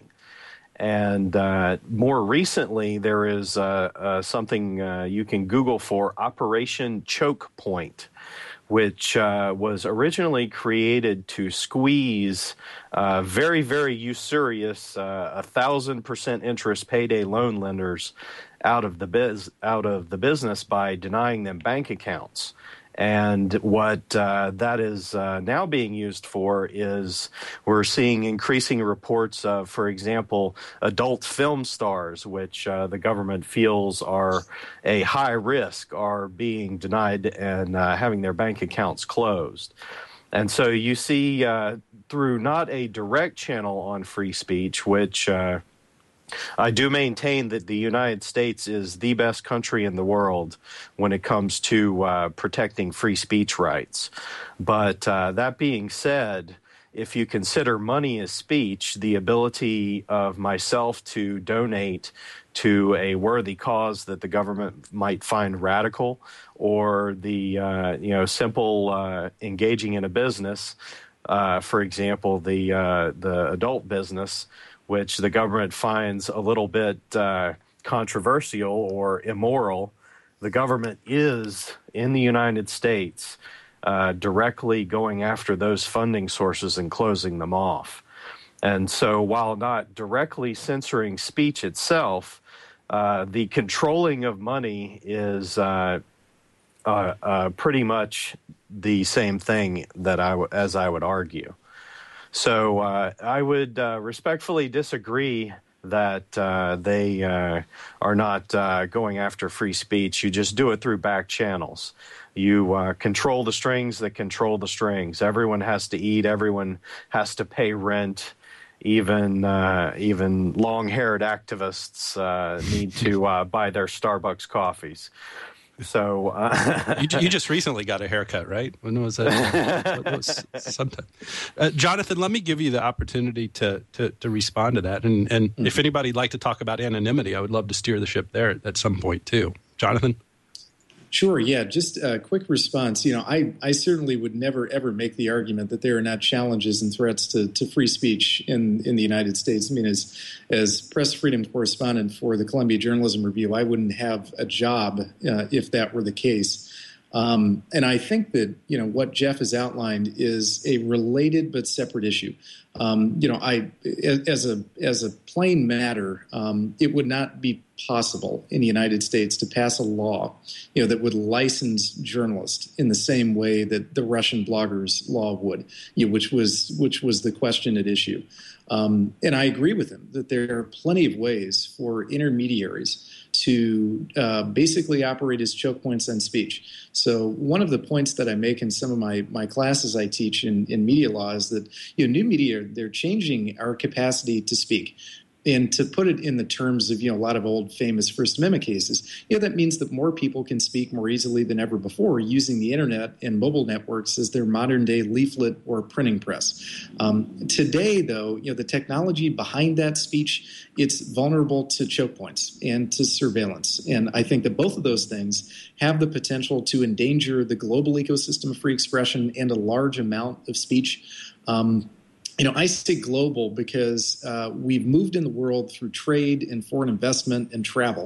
And uh, more recently, there is uh, uh, something uh, you can Google for, Operation Choke Point, which uh, was originally created to squeeze uh, very, very usurious, uh, a thousand percent interest payday loan lenders out of the biz out of the business by denying them bank accounts. And what uh, that is uh, now being used for is we're seeing increasing reports of, for example, adult film stars, which uh, the government feels are a high risk, are being denied and uh, having their bank accounts closed. And so you see uh, through not a direct channel on free speech, which uh, I do maintain that the United States is the best country in the world when it comes to uh, protecting free speech rights. But uh, that being said, if you consider money as speech, the ability of myself to donate to a worthy cause that the government might find radical, or the uh, you know simple uh, engaging in a business, uh, for example, the uh, the adult business, which the government finds a little bit uh, controversial or immoral, the government is, in the United States, uh, directly going after those funding sources and closing them off. And so while not directly censoring speech itself, uh, the controlling of money is uh, uh, uh, pretty much the same thing that I w- as I would argue. So uh, I would uh, respectfully disagree that uh, they uh, are not uh, going after free speech. You just do it through back channels. You uh, control the strings that control the strings. Everyone has to eat. Everyone has to pay rent. Even uh, even long-haired activists uh, need to uh, buy their Starbucks coffees. So uh, you, you just recently got a haircut, right? When was that? That was sometime. Uh, Jonathan, let me give you the opportunity to to, to respond to that. And, and mm-hmm. if anybody'd like to talk about anonymity, I would love to steer the ship there at some point too. Jonathan? Sure, yeah, just a quick response. You know, I, I certainly would never, ever make the argument that there are not challenges and threats to, to free speech in, in the United States. I mean, as as press freedom correspondent for the Columbia Journalism Review, I wouldn't have a job uh, if that were the case. Um, and I think that, you know, what Jeff has outlined is a related but separate issue. Um, you know, I as a as a plain matter, um, it would not be possible in the United States to pass a law, you know, that would license journalists in the same way that the Russian bloggers law would, you know, which was which was the question at issue. Um, and I agree with him that there are plenty of ways for intermediaries to uh, basically operate as choke points on speech. So one of the points that I make in some of my, my classes I teach in, in media law is that, you know, new media, they're changing our capacity to speak. And to put it in the terms of, you know, a lot of old famous First Amendment cases, you know, that means that more people can speak more easily than ever before using the internet and mobile networks as their modern day leaflet or printing press. Um, today, though, you know, the technology behind that speech, it's vulnerable to choke points and to surveillance. And I think that both of those things have the potential to endanger the global ecosystem of free expression and a large amount of speech. Um, You know, I say global because uh, we've moved in the world through trade and foreign investment and travel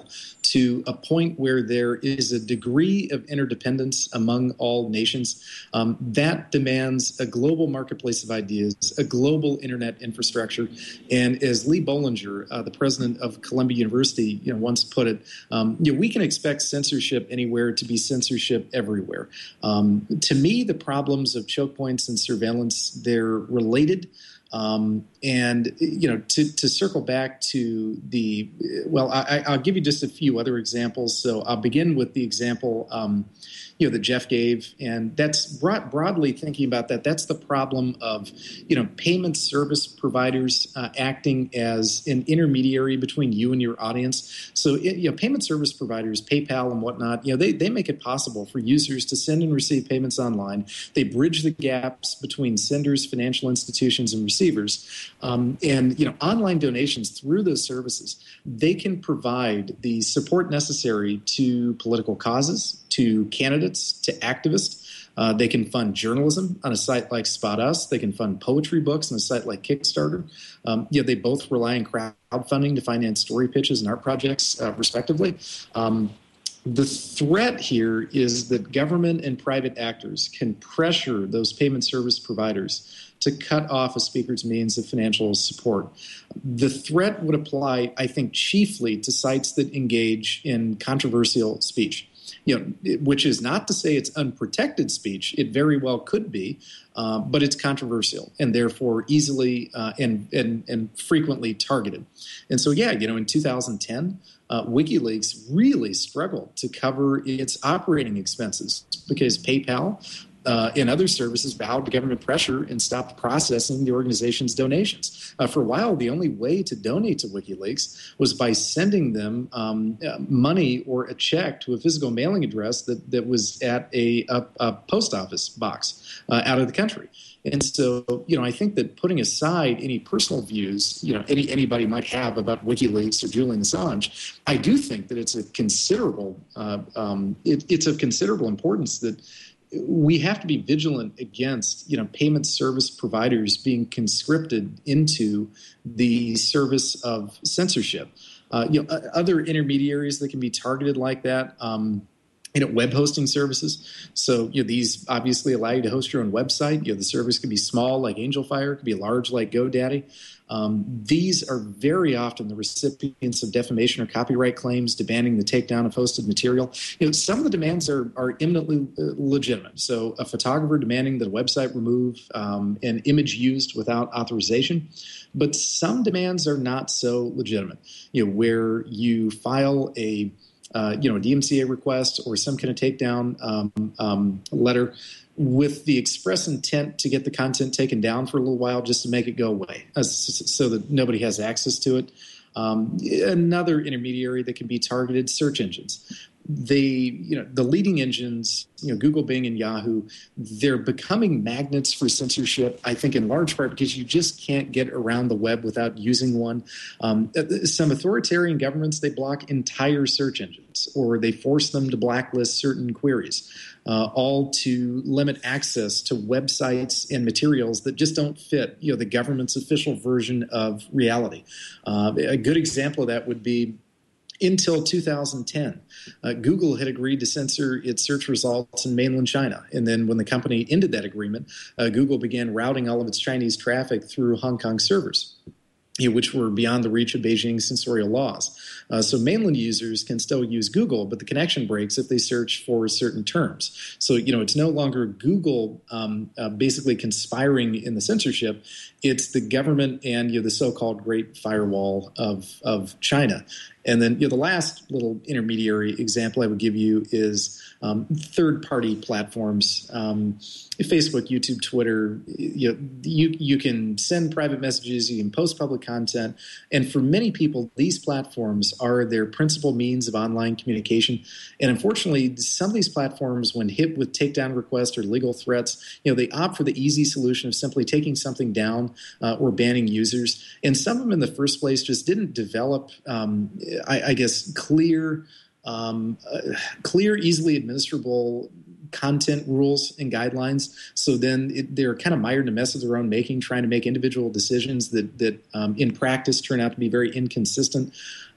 to a point where there is a degree of interdependence among all nations. Um, that demands a global marketplace of ideas, a global internet infrastructure. And as Lee Bollinger, uh, the president of Columbia University, you know, once put it, um, you know, we can expect censorship anywhere to be censorship everywhere. Um, to me, the problems of choke points and surveillance, they're related. Um, and, you know, to, to circle back to the, well, I, I'll give you just a few other examples. So I'll begin with the example, um, you know, that Jeff gave. And that's broad, broadly thinking about that. That's the problem of, you know, payment service providers uh, acting as an intermediary between you and your audience. So, it, you know, payment service providers, PayPal and whatnot, you know, they, they make it possible for users to send and receive payments online. They bridge the gaps between senders, financial institutions, and receivers. Um, and, you know, online donations through those services, they can provide the support necessary to political causes, to candidates, to activists. Uh, they can fund journalism on a site like Spot Us. They can fund poetry books on a site like Kickstarter. Um, yeah, they both rely on crowdfunding to finance story pitches and art projects, uh, respectively. Um, The threat here is that government and private actors can pressure those payment service providers to cut off a speaker's means of financial support. The threat would apply, I think, chiefly to sites that engage in controversial speech. You know, which is not to say it's unprotected speech. It very well could be, uh, but it's controversial and therefore easily uh, and, and and frequently targeted. And so, yeah, you know, in two thousand ten, uh, WikiLeaks really struggled to cover its operating expenses because PayPal Uh, and other services bowed to government pressure and stopped processing the organization's donations. Uh, for a while, the only way to donate to WikiLeaks was by sending them um, uh, money or a check to a physical mailing address that, that was at a, a, a post office box uh, out of the country. And so, you know, I think that putting aside any personal views, you know, any anybody might have about WikiLeaks or Julian Assange, I do think that it's a considerable, uh, um, it, it's of considerable importance that we have to be vigilant against, you know, payment service providers being conscripted into the service of censorship. Uh, you know, other intermediaries that can be targeted like that. Um, You know, web hosting services. So, you know, these obviously allow you to host your own website. You know, the service could be small like AngelFire, could be large like GoDaddy. Um, these are very often the recipients of defamation or copyright claims demanding the takedown of hosted material. You know, some of the demands are, are eminently legitimate. So a photographer demanding that a website remove um, an image used without authorization. But some demands are not so legitimate, you know, where you file a Uh, you know, a D M C A request or some kind of takedown um, um, letter with the express intent to get the content taken down for a little while just to make it go away uh, so that nobody has access to it. Um, another intermediary that can be targeted, search engines. They, you know, the leading engines, you know, Google, Bing, and Yahoo, they're becoming magnets for censorship, I think in large part because you just can't get around the web without using one. Um, some authoritarian governments, they block entire search engines or they force them to blacklist certain queries, uh, all to limit access to websites and materials that just don't fit, you know, the government's official version of reality. Uh, a good example of that would be until two thousand ten, uh, Google had agreed to censor its search results in mainland China. And then when the company ended that agreement, uh, Google began routing all of its Chinese traffic through Hong Kong servers, you know, which were beyond the reach of Beijing's censorial laws. Uh, so mainland users can still use Google, but the connection breaks if they search for certain terms. So, you know, it's no longer Google um, uh, basically conspiring in the censorship. It's the government and, you know, the so-called Great Firewall of, of China. And then, you know, the last little intermediary example I would give you is um, third-party platforms, um, Facebook, YouTube, Twitter. You know, you you can send private messages, you can post public content, and for many people, these platforms are their principal means of online communication. And unfortunately, some of these platforms, when hit with takedown requests or legal threats, you know, they opt for the easy solution of simply taking something down uh, or banning users. And some of them, in the first place, just didn't develop. Um, I, I guess, clear, um, uh, clear, easily administrable content rules and guidelines. So then it, they're kind of mired in a mess of their own making, trying to make individual decisions that, that um, in practice turn out to be very inconsistent.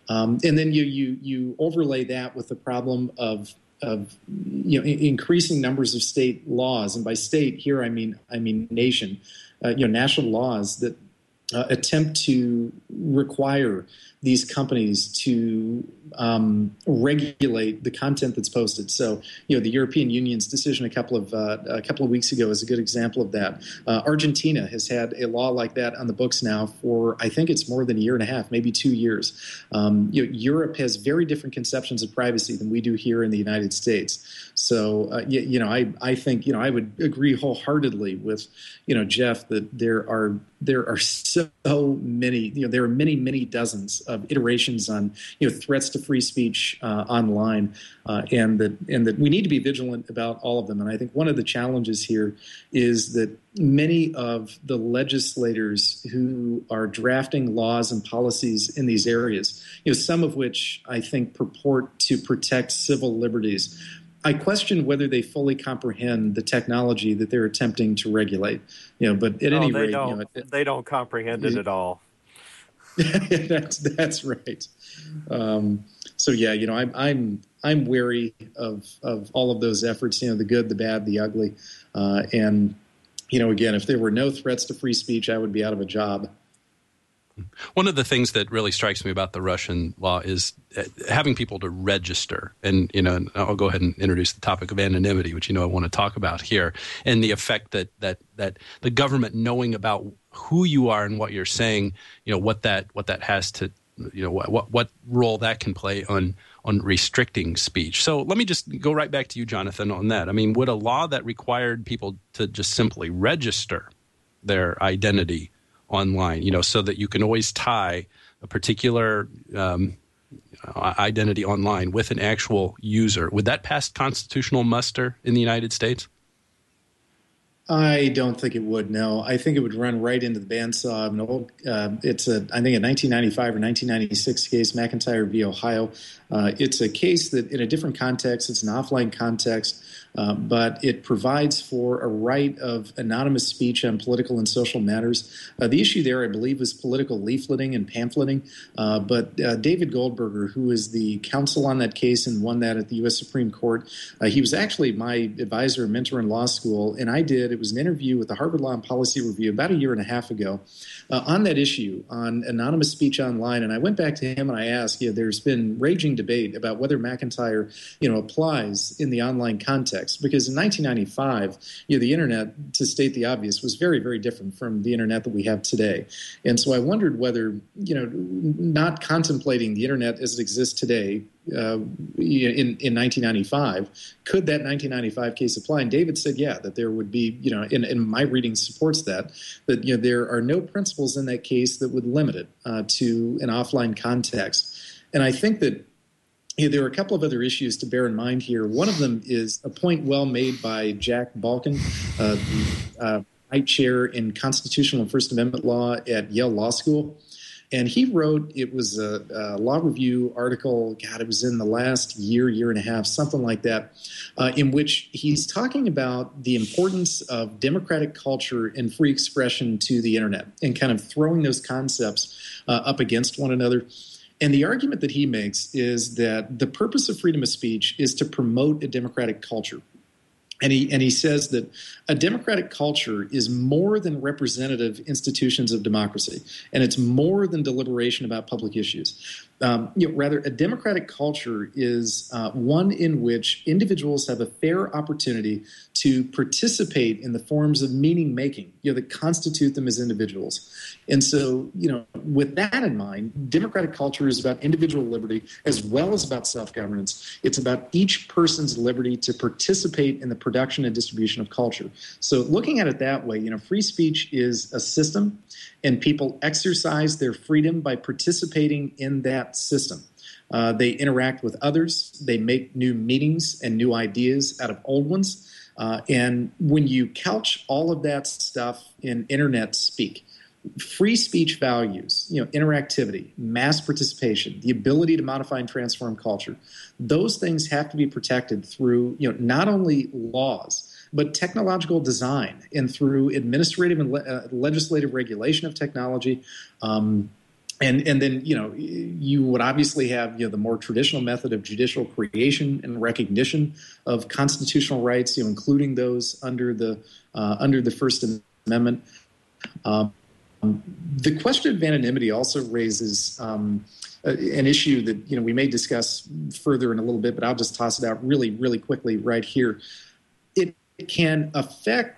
Um, and then you you you overlay that with the problem of of you know increasing numbers of state laws, and by state here I mean I mean nation, uh, you know national laws that uh, attempt to require these companies to um, regulate the content that's posted. So, you know, the European Union's decision a couple of uh, a couple of weeks ago is a good example of that. Uh, Argentina has had a law like that on the books now for, I think it's more than a year and a half, maybe two years. Um, you know, Europe has very different conceptions of privacy than we do here in the United States. So, uh, you, you know, I I think you know I would agree wholeheartedly with you know Jeff that there are there are so many you know there are many many dozens of iterations on you know threats to free speech uh, online, uh, and that and that we need to be vigilant about all of them. And I think one of the challenges here is that many of the legislators who are drafting laws and policies in these areas, you know, some of which I think purport to protect civil liberties, I question whether they fully comprehend the technology that they're attempting to regulate. You know, but at no, any they rate, don't, you know, it, they don't comprehend it at all. that's that's right. Um, so yeah, you know, I'm I'm I'm wary of of all of those efforts. You know, the good, the bad, the ugly, uh, and you know, again, if there were no threats to free speech, I would be out of a job. One of the things that really strikes me about the Russian law is having people to register. And, you know, I'll go ahead and introduce the topic of anonymity, which, you know, I want to talk about here, and the effect that that that the government knowing about who you are and what you're saying, you know, what that what that has to, you know, what what role that can play on on restricting speech. So let me just go right back to you, Jonathan, on that. I mean, would a law that required people to just simply register their identity online, you know, so that you can always tie a particular um, identity online with an actual user, would that pass constitutional muster in the United States? I don't think it would. No, I think it would run right into the bandsaw of an old. Uh, it's a, I think, a nineteen ninety-five or nineteen ninety-six case, McIntyre v. Ohio. Uh, it's a case that, in a different context, it's an offline context, uh, but it provides for a right of anonymous speech on political and social matters. Uh, the issue there, I believe, was political leafleting and pamphleting. Uh, but uh, David Goldberger, who is the counsel on that case and won that at the U S Supreme Court, uh, he was actually my advisor and mentor in law school, and I did. It was an interview with the Harvard Law and Policy Review about a year and a half ago uh, on that issue, on anonymous speech online. And I went back to him and I asked, you know, there's been raging debate about whether McIntyre, you know, applies in the online context. Because in nineteen ninety-five, you know, the internet, to state the obvious, was very, very different from the internet that we have today. And so I wondered whether, you know, not contemplating the internet as it exists today, Uh, in, in nineteen ninety-five, could that nineteen ninety-five case apply? And David said, yeah, that there would be, you know, and, and my reading supports that, that, you know, there are no principles in that case that would limit it uh, to an offline context. And I think that, you know, there are a couple of other issues to bear in mind here. One of them is a point well made by Jack Balkin, uh, the uh, Knight Chair in Constitutional and First Amendment Law at Yale Law School. And he wrote, it was a, a law review article, God, it was in the last year, year and a half, something like that, uh, in which he's talking about the importance of democratic culture and free expression to the internet and kind of throwing those concepts uh, up against one another. And the argument that he makes is that the purpose of freedom of speech is to promote a democratic culture. And he and he says that a democratic culture is more than representative institutions of democracy, and it's more than deliberation about public issues. Um, you know, rather, a democratic culture is uh, one in which individuals have a fair opportunity to participate in the forms of meaning making, you know, that constitute them as individuals. And so, you know, with that in mind, democratic culture is about individual liberty as well as about self-governance. It's about each person's liberty to participate in the production and distribution of culture. So looking at it that way, you know, free speech is a system, and people exercise their freedom by participating in that system. Uh, they interact with others. They make new meanings and new ideas out of old ones. Uh, and when you couch all of that stuff in internet speak, free speech values, you know, interactivity, mass participation, the ability to modify and transform culture, those things have to be protected through, you know, not only laws, but technological design and through administrative and le- uh, legislative regulation of technology, um, And and then, you know, you would obviously have, you know, the more traditional method of judicial creation and recognition of constitutional rights, you know, including those under the uh, under the First Amendment. Um, the question of anonymity also raises um, an issue that, you know, we may discuss further in a little bit, but I'll just toss it out really, really quickly right here. It can affect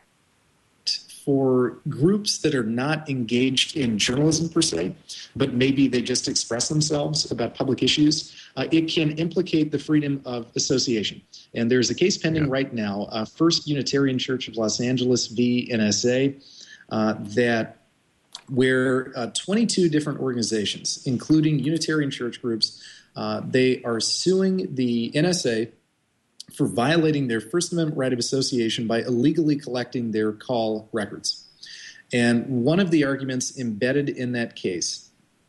for groups that are not engaged in journalism per se, but maybe they just express themselves about public issues, uh, it can implicate the freedom of association. And there's a case pending yeah. right now, uh, First Unitarian Church of Los Angeles v. N S A, uh, that where uh, twenty-two different organizations, including Unitarian church groups, uh, they are suing the N S A for violating their First Amendment right of association by illegally collecting their call records. And one of the arguments embedded in that case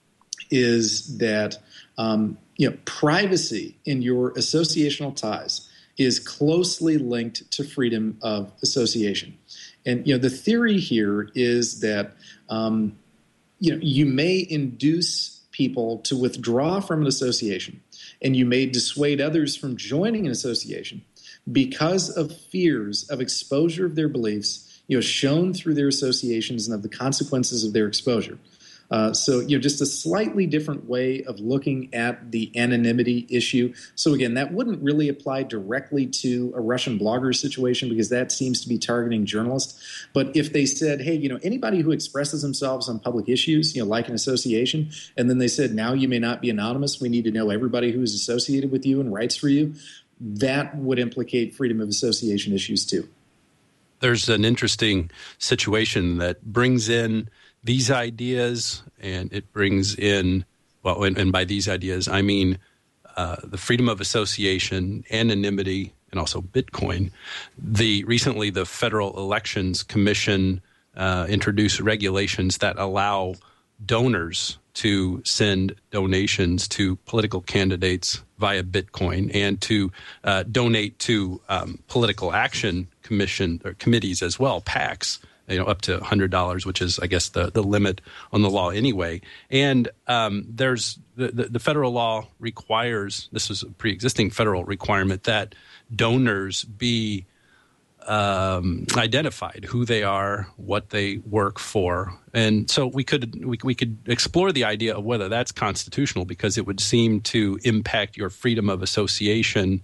is that um, you know, privacy in your associational ties is closely linked to freedom of association. And you know, the theory here is that um, you know, you may induce people to withdraw from an association, and you may dissuade others from joining an association because of fears of exposure of their beliefs, you know, shown through their associations and of the consequences of their exposure. Uh, so, you know, just a slightly different way of looking at the anonymity issue. So, again, that wouldn't really apply directly to a Russian blogger situation because that seems to be targeting journalists. But if they said, hey, you know, anybody who expresses themselves on public issues, you know, like an association, and then they said, now you may not be anonymous, we need to know everybody who is associated with you and writes for you, that would implicate freedom of association issues too. There's an interesting situation that brings in these ideas, and it brings in, well, and, and by these ideas, I mean uh, the freedom of association, anonymity, and also Bitcoin. The recently, the Federal Elections Commission uh, introduced regulations that allow donors to send donations to political candidates via Bitcoin and to uh, donate to um, political action commission or committees as well, PACs. You know, up to one hundred dollars, which is, I guess, the, the limit on the law anyway. And um, there's the, the, the federal law requires, this is a pre-existing federal requirement, that donors be um, identified, who they are, what they work for. And so we could we, we could explore the idea of whether that's constitutional, because it would seem to impact your freedom of association,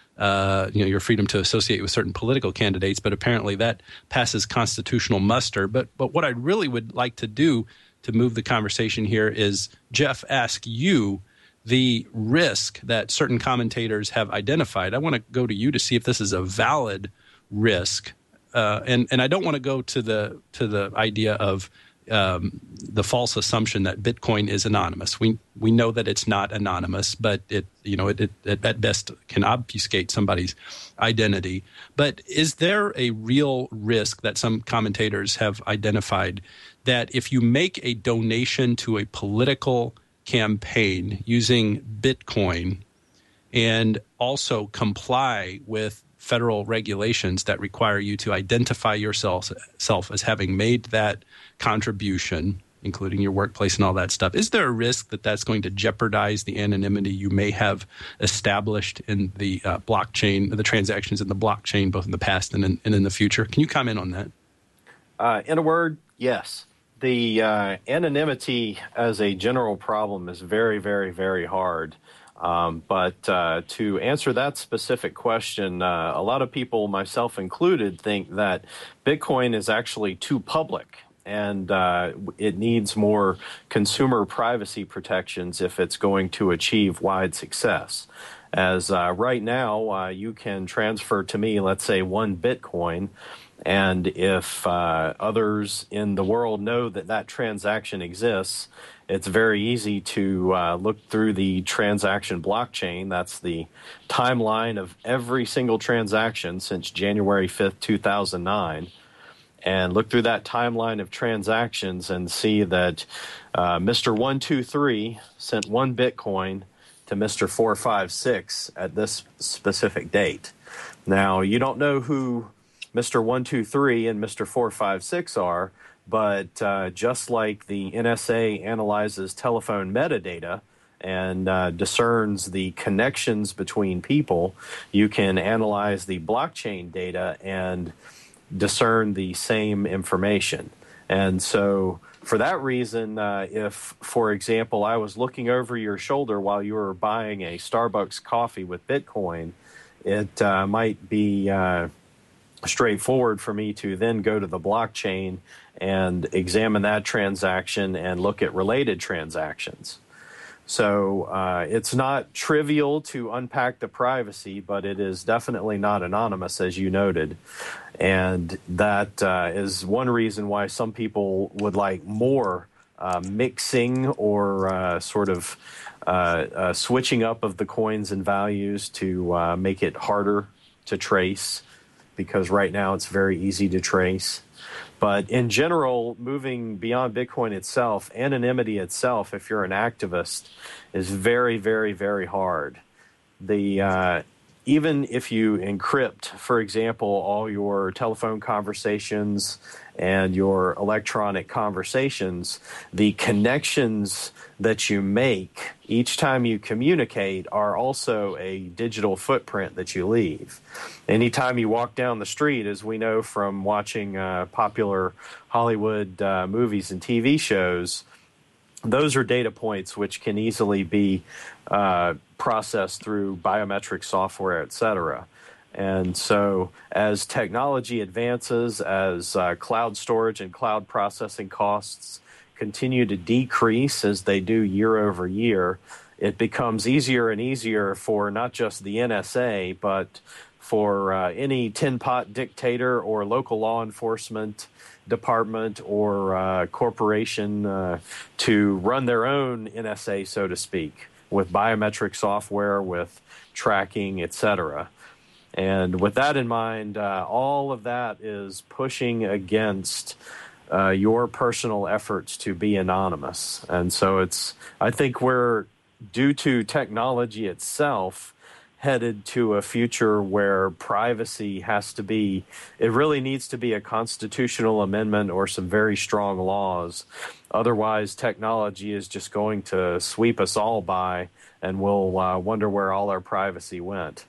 Uh, you know, your freedom to associate with certain political candidates, but apparently that passes constitutional muster. But but what I really would like to do to move the conversation here is, Jeff, ask you the risk that certain commentators have identified. I want to go to you to see if this is a valid risk, uh, and and I don't want to go to the to the idea of Um, the false assumption that Bitcoin is anonymous. We we know that it's not anonymous, but it you know it, it, it at best can obfuscate somebody's identity. But is there a real risk that some commentators have identified that if you make a donation to a political campaign using Bitcoin and also comply with federal regulations that require you to identify yourself self as having made that contribution, including your workplace and all that stuff, is there a risk that that's going to jeopardize the anonymity you may have established in the uh, blockchain, the transactions in the blockchain, both in the past and in, and in the future? Can you comment on that? Uh, in a word, yes. The uh, anonymity as a general problem is very, very, very hard. Um, but uh, to answer that specific question, uh, a lot of people, myself included, think that Bitcoin is actually too public, and uh, it needs more consumer privacy protections if it's going to achieve wide success. As uh, right now, uh, you can transfer to me, let's say, one Bitcoin, and if uh, others in the world know that that transaction exists, it's very easy to uh, look through the transaction blockchain. That's the timeline of every single transaction since January fifth, two thousand nine. And look through that timeline of transactions and see that uh, Mister one two three sent one Bitcoin to Mister four five six at this specific date. Now, you don't know who Mister one two three and Mister four five six are, But uh, just like the N S A analyzes telephone metadata and uh, discerns the connections between people, you can analyze the blockchain data and discern the same information. And so for that reason, uh, if, for example, I was looking over your shoulder while you were buying a Starbucks coffee with Bitcoin, it uh, might be uh, straightforward for me to then go to the blockchain and examine that transaction and look at related transactions. So uh, it's not trivial to unpack the privacy, but it is definitely not anonymous, as you noted. And that uh, is one reason why some people would like more uh, mixing or uh, sort of uh, uh, switching up of the coins and values to uh, make it harder to trace, because right now it's very easy to trace. But in general, moving beyond Bitcoin itself, anonymity itself, if you're an activist, is very, very, very hard. The uh, even if you encrypt, for example, all your telephone conversations and your electronic conversations, the connections that you make each time you communicate are also a digital footprint that you leave. Anytime you walk down the street, as we know from watching uh, popular Hollywood uh, movies and T V shows, those are data points which can easily be uh, processed through biometric software, et cetera. And so as technology advances, as uh, cloud storage and cloud processing costs continue to decrease as they do year over year, it becomes easier and easier for not just the N S A, but for uh, any tin-pot dictator or local law enforcement department or uh, corporation uh, to run their own N S A, so to speak, with biometric software, with tracking, et cetera. And with that in mind, uh, all of that is pushing against uh, your personal efforts to be anonymous. And so it's, I think we're, due to technology itself, headed to a future where privacy has to be, it really needs to be a constitutional amendment or some very strong laws. Otherwise, technology is just going to sweep us all by, and we'll uh, wonder where all our privacy went.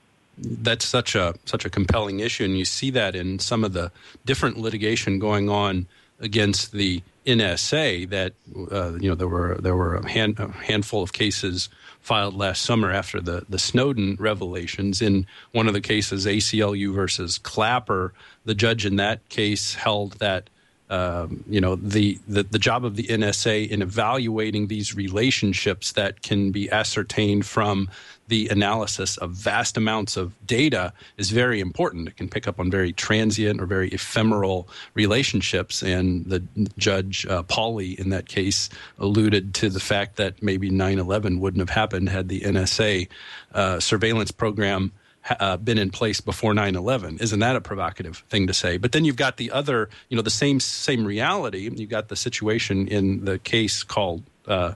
That's such a such a compelling issue, and you see that in some of the different litigation going on against the N S A. That uh, you know there were there were a, hand, a handful of cases filed last summer after the the Snowden revelations. In one of the cases, A C L U versus Clapper, the judge in that case held that um, you know the, the the job of the N S A in evaluating these relationships that can be ascertained from the analysis of vast amounts of data is very important. It can pick up on very transient or very ephemeral relationships. And the judge, uh, Pauley, in that case, alluded to the fact that maybe nine eleven wouldn't have happened had the N S A uh, surveillance program uh, been in place before nine eleven. Isn't that a provocative thing to say? But then you've got the other, you know, the same same reality. You've got the situation in the case called uh,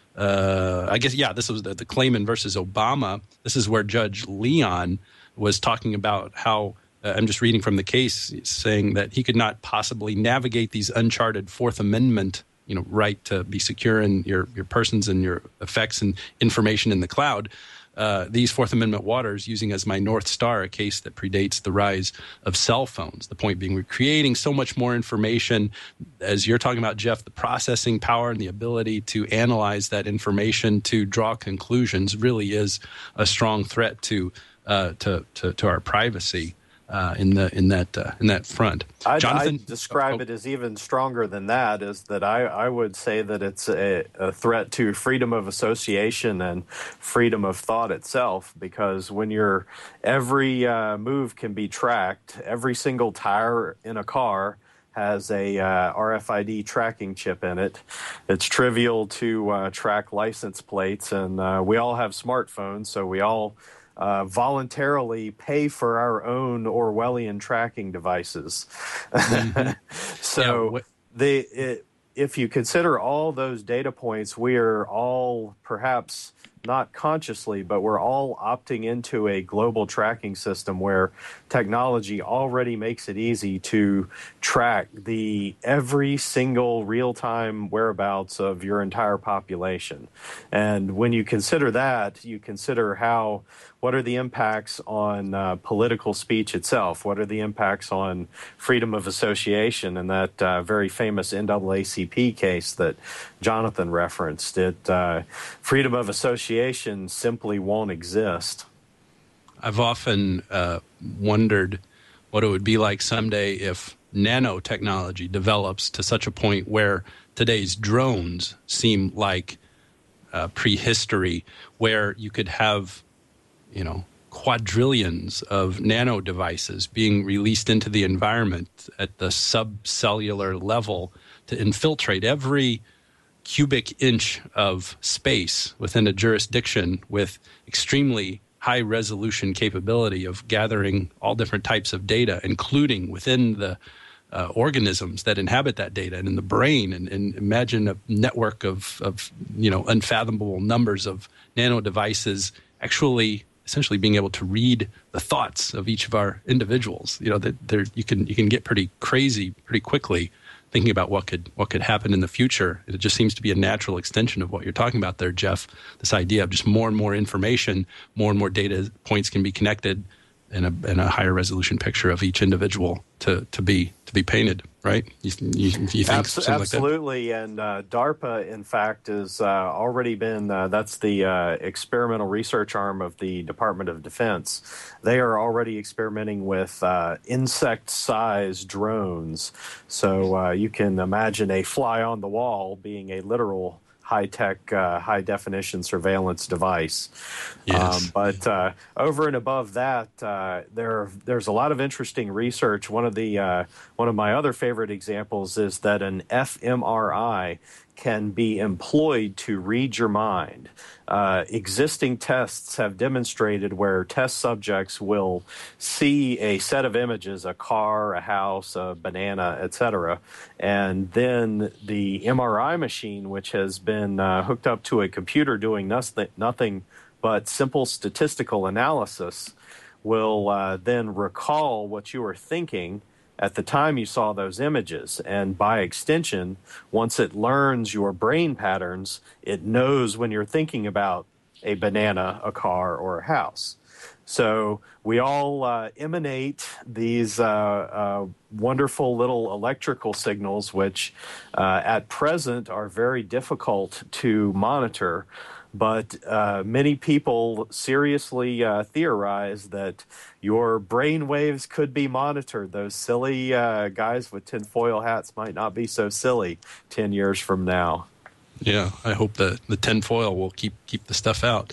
Uh, I guess, yeah, this was the, the Clayman versus Obama. This is where Judge Leon was talking about how, uh, I'm just reading from the case, saying that he could not possibly navigate these uncharted Fourth Amendment, you know, right to be secure in your, your persons and your effects and information in the cloud. Uh, these Fourth Amendment waters, using as my North Star a case that predates the rise of cell phones. The point being, we're creating so much more information. As you're talking about, Jeff, the processing power and the ability to analyze that information to draw conclusions really is a strong threat to uh, to, to to our privacy uh, in the in that uh, in that front. I'd, Jonathan, I'd describe oh, it as even stronger than that. Is that I, I would say that it's a, a threat to freedom of association and freedom of thought itself. Because when you're every uh, move can be tracked, every single tire in a car has a uh, R F I D tracking chip in it. It's trivial to uh, track license plates, and uh, we all have smartphones, so we all Uh, voluntarily pay for our own Orwellian tracking devices. Mm-hmm. So yeah, what- the it, if you consider all those data points, we are all perhaps not consciously, but we're all opting into a global tracking system where technology already makes it easy to track the every single real-time whereabouts of your entire population. And when you consider that, you consider how what are the impacts on uh, political speech itself? What are the impacts on freedom of association? And that uh, very famous N double A C P case that Jonathan referenced, it uh, freedom of association simply won't exist. I've often uh, wondered what it would be like someday if nanotechnology develops to such a point where today's drones seem like uh, prehistory, where you could have, you know, quadrillions of nano devices being released into the environment at the subcellular level to infiltrate every cubic inch of space within a jurisdiction with extremely high resolution capability of gathering all different types of data, including within the uh, organisms that inhabit that data and in the brain. And, and imagine a network of, of, you know, unfathomable numbers of nano devices actually essentially being able to read the thoughts of each of our individuals. You know, that there you can you can get pretty crazy pretty quickly thinking about what could what could happen in the future. It just seems to be a natural extension of what you're talking about there, Jeff. This idea of just more and more information, more and more data points can be connected in a in a higher resolution picture of each individual to to be to be painted. Right? You, you, you think Abs- something absolutely, like that? And uh, DARPA, in fact, has uh, already been. Uh, that's the uh, experimental research arm of the Department of Defense. They are already experimenting with uh, insect-sized drones. So uh, you can imagine a fly on the wall being a literal high-tech, uh, high-definition surveillance device. Yes. Um, but uh, over and above that, uh, there there's a lot of interesting research. One of the uh, one of my other favorite examples is that an f M R I can be employed to read your mind. Uh, existing tests have demonstrated where test subjects will see a set of images, a car, a house, a banana, et cetera, and then the M R I machine, which has been uh, hooked up to a computer doing nothing, nothing but simple statistical analysis, will uh, then recall what you were thinking at the time you saw those images. And by extension, once it learns your brain patterns, it knows when you're thinking about a banana, a car, or a house. So we all uh, emanate these uh, uh, wonderful little electrical signals, which uh, at present are very difficult to monitor. But uh, many people seriously uh, theorize that your brain waves could be monitored. Those silly uh, guys with tinfoil hats might not be so silly ten years from now. Yeah, I hope the the tinfoil will keep keep the stuff out.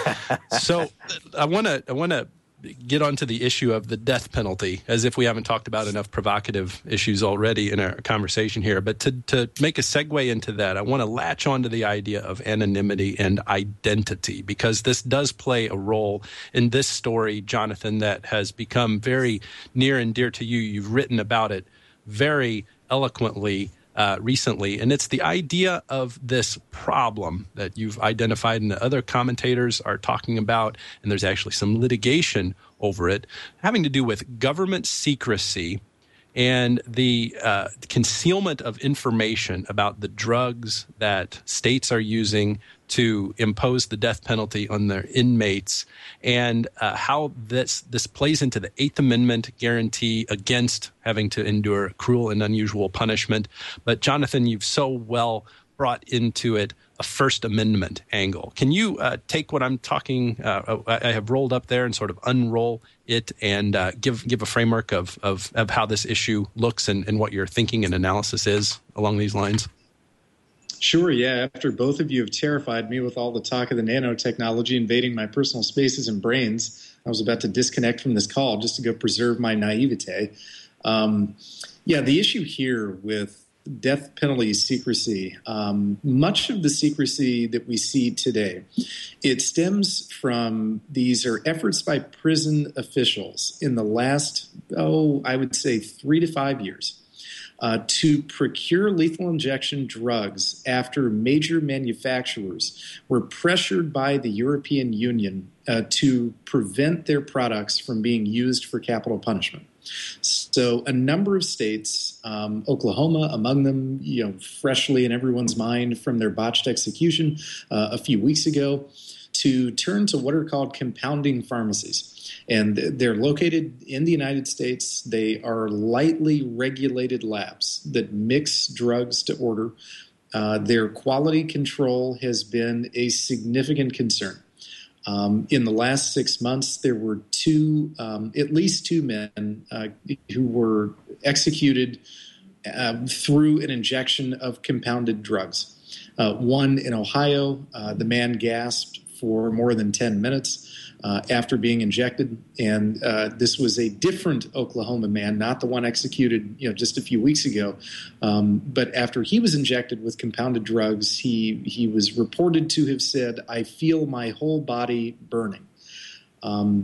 So I want to I want to get onto the issue of the death penalty, as if we haven't talked about enough provocative issues already in our conversation here. But to, to make a segue into that, I want to latch onto the idea of anonymity and identity, because this does play a role in this story, Jonathan, that has become very near and dear to you. You've written about it very eloquently Uh, recently, and it's the idea of this problem that you've identified and the other commentators are talking about, and there's actually some litigation over it, having to do with government secrecy and the uh, concealment of information about the drugs that states are using to impose the death penalty on their inmates, and uh, how this this plays into the Eighth Amendment guarantee against having to endure cruel and unusual punishment. But Jonathan, you've so well brought into it a First Amendment angle. Can you uh, take what I'm talking, uh, I have rolled up there, and sort of unroll it and uh, give give a framework of, of, of how this issue looks and, and what your thinking and analysis is along these lines? Sure, yeah. After both of you have terrified me with all the talk of the nanotechnology invading my personal spaces and brains, I was about to disconnect from this call just to go preserve my naivete. Um, yeah, the issue here with death penalty secrecy, um, much of the secrecy that we see today, it stems from these are efforts by prison officials in the last, oh, I would say three to five years. uh, to procure lethal injection drugs after major manufacturers were pressured by the European Union uh, to prevent their products from being used for capital punishment. So a number of states, um, Oklahoma among them, you know, freshly in everyone's mind from their botched execution uh, a few weeks ago, to turn to what are called compounding pharmacies. And they're located in the United States. They are lightly regulated labs that mix drugs to order. Uh, their quality control has been a significant concern. Um, in the last six months, there were two, um, at least two men uh, who were executed uh, through an injection of compounded drugs. Uh, one in Ohio, uh, the man gasped for more than ten minutes uh, after being injected, and uh, this was a different Oklahoma man, not the one executed, you know, just a few weeks ago. Um, but after he was injected with compounded drugs, he he was reported to have said, "I feel my whole body burning." Um,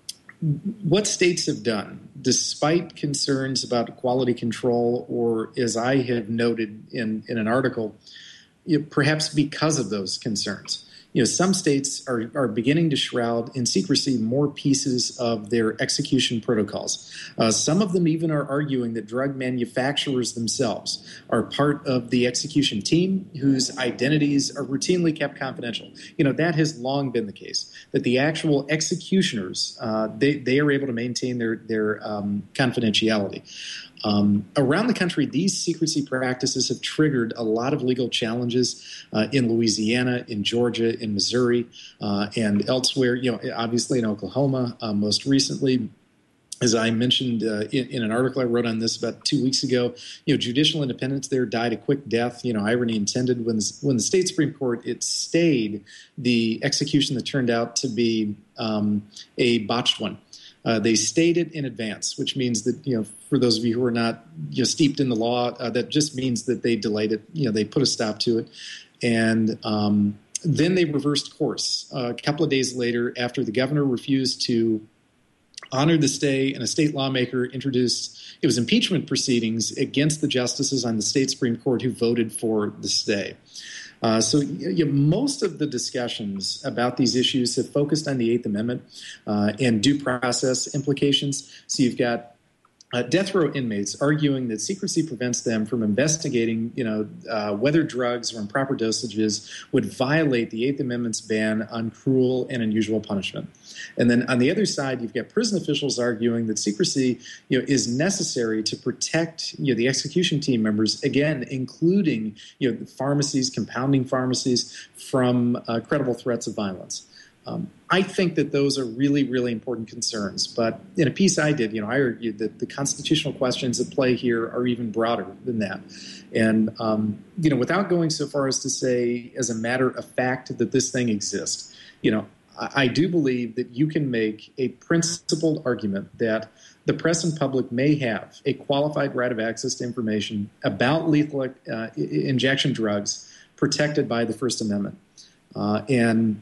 what states have done, despite concerns about quality control, or as I have noted in, in an article, you know, perhaps because of those concerns, you know, some states are, are beginning to shroud in secrecy more pieces of their execution protocols. Uh, some of them even are arguing that drug manufacturers themselves are part of the execution team whose identities are routinely kept confidential. You know, that has long been the case, that the actual executioners, uh, they, they are able to maintain their, their um, confidentiality. Um, around the country, these secrecy practices have triggered a lot of legal challenges uh, in Louisiana, in Georgia, in Missouri, uh, and elsewhere. You know, obviously in Oklahoma, uh, most recently. As I mentioned uh, in, in an article I wrote on this about two weeks ago, you know, judicial independence there died a quick death. You know, irony intended. When the, when the state Supreme Court, it stayed the execution that turned out to be um, a botched one. Uh, they stayed it in advance, which means that, you know, for those of you who are not, you know, steeped in the law, uh, that just means that they delayed it. You know, they put a stop to it. And um, then they reversed course uh, a couple of days later after the governor refused to honor the stay, and a state lawmaker introduced, it was impeachment proceedings against the justices on the state Supreme Court who voted for the stay. Uh, so you know, most of the discussions about these issues have focused on the Eighth Amendment uh, and due process implications. So you've got uh, death row inmates arguing that secrecy prevents them from investigating, you know, uh, whether drugs or improper dosages would violate the Eighth Amendment's ban on cruel and unusual punishment. And then on the other side, you've got prison officials arguing that secrecy, you know, is necessary to protect, you know, the execution team members, again, including, you know, the pharmacies, compounding pharmacies, from uh, credible threats of violence. Um, I think that those are really, really important concerns. But in a piece I did, you know, I argued that the constitutional questions at play here are even broader than that. And, um, you know, without going so far as to say, as a matter of fact, that this thing exists, you know, I do believe that you can make a principled argument that the press and public may have a qualified right of access to information about lethal uh, injection drugs protected by the First Amendment. Uh, and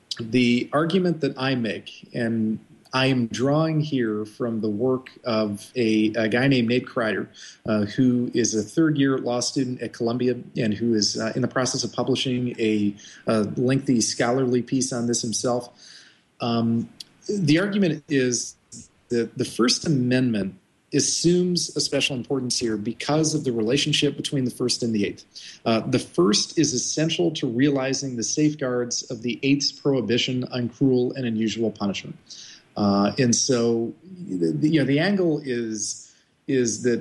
the argument that I make, and I am drawing here from the work of a, a guy named Nate Kreider, uh, who is a third-year law student at Columbia and who is uh, in the process of publishing a, a lengthy scholarly piece on this himself. Um, the argument is that the First Amendment assumes a special importance here because of the relationship between the First and the Eighth. Uh, the First is essential to realizing the safeguards of the Eighth's prohibition on cruel and unusual punishment. Uh, and so, you know, the angle is is that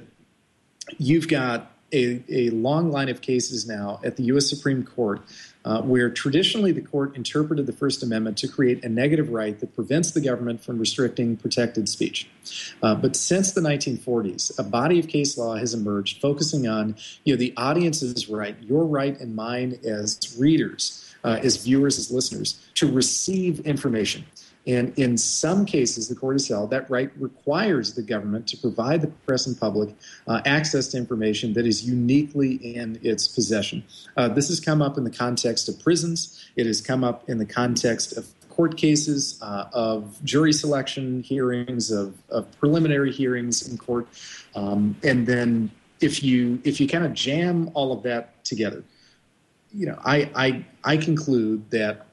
you've got a, a long line of cases now at the U S Supreme Court uh, where traditionally the court interpreted the First Amendment to create a negative right that prevents the government from restricting protected speech. Uh, but since the nineteen forties, a body of case law has emerged focusing on, you know, the audience's right, your right and mine as readers, uh, as viewers, as listeners, to receive information. And in some cases, the court has held that right requires the government to provide the press and public uh, access to information that is uniquely in its possession. Uh, this has come up in the context of prisons. It has come up in the context of court cases, uh, of jury selection hearings, of, of preliminary hearings in court. Um, and then if you if you kind of jam all of that together, you know, I I, I conclude that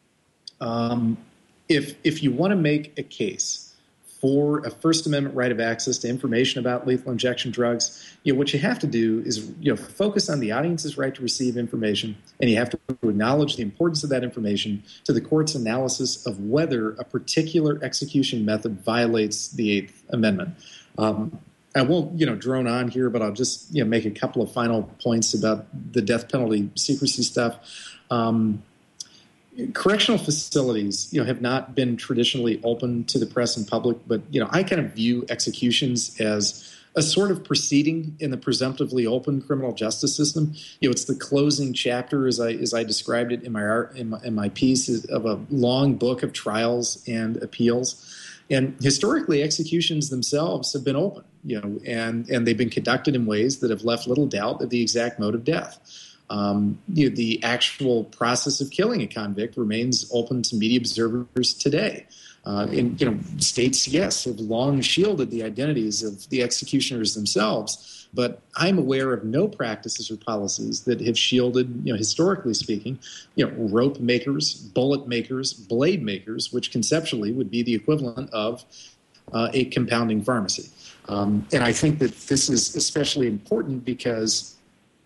um, if if you want to make a case for a First Amendment right of access to information about lethal injection drugs, you know, what you have to do is, you know, focus on the audience's right to receive information, and you have to acknowledge the importance of that information to the court's analysis of whether a particular execution method violates the Eighth Amendment. Um, I won't, you know, drone on here, but I'll just, you know, make a couple of final points about the death penalty secrecy stuff. Um, Correctional facilities, you know, have not been traditionally open to the press and public, but, you know, I kind of view executions as a sort of proceeding in the presumptively open criminal justice system. You know, it's the closing chapter, as I as I described it in my art, in my, in my piece, of a long book of trials and appeals. And historically, executions themselves have been open, you know, and and they've been conducted in ways that have left little doubt of the exact mode of death. Um, you know, the actual process of killing a convict remains open to media observers today. Uh, and, you know, states, yes, have long shielded the identities of the executioners themselves, but I'm aware of no practices or policies that have shielded, you know, historically speaking, you know, rope makers, bullet makers, blade makers, which conceptually would be the equivalent of uh, a compounding pharmacy. Um, and I think that this is especially important because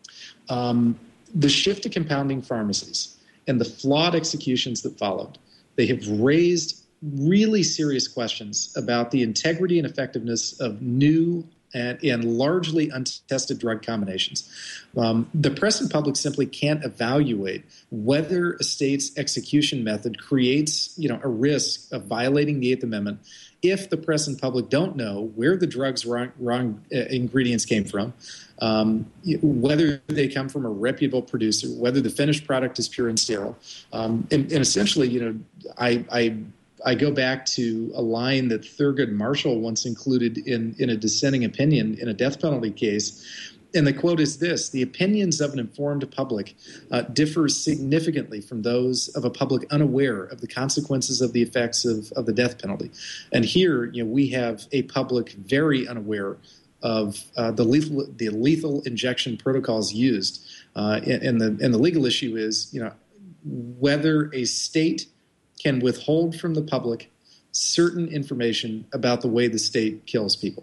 um, the shift to compounding pharmacies and the flawed executions that followed, they have raised really serious questions about the integrity and effectiveness of new and, and largely untested drug combinations. Um, the press and public simply can't evaluate whether a state's execution method creates, you know, a risk of violating the Eighth Amendment if the press and public don't know where the drug's wrong, wrong uh, ingredients came from, um, whether they come from a reputable producer, whether the finished product is pure and sterile. Um, and, and essentially, you know, I, I I go back to a line that Thurgood Marshall once included in, in a dissenting opinion in a death penalty case. And the quote is this: "The opinions of an informed public uh, differ significantly from those of a public unaware of the consequences of the effects of, of the death penalty." And here, you know, we have a public very unaware of uh, the lethal the lethal injection protocols used. Uh, and, and the and the legal issue is, you know, whether a state can withhold from the public certain information about the way the state kills people.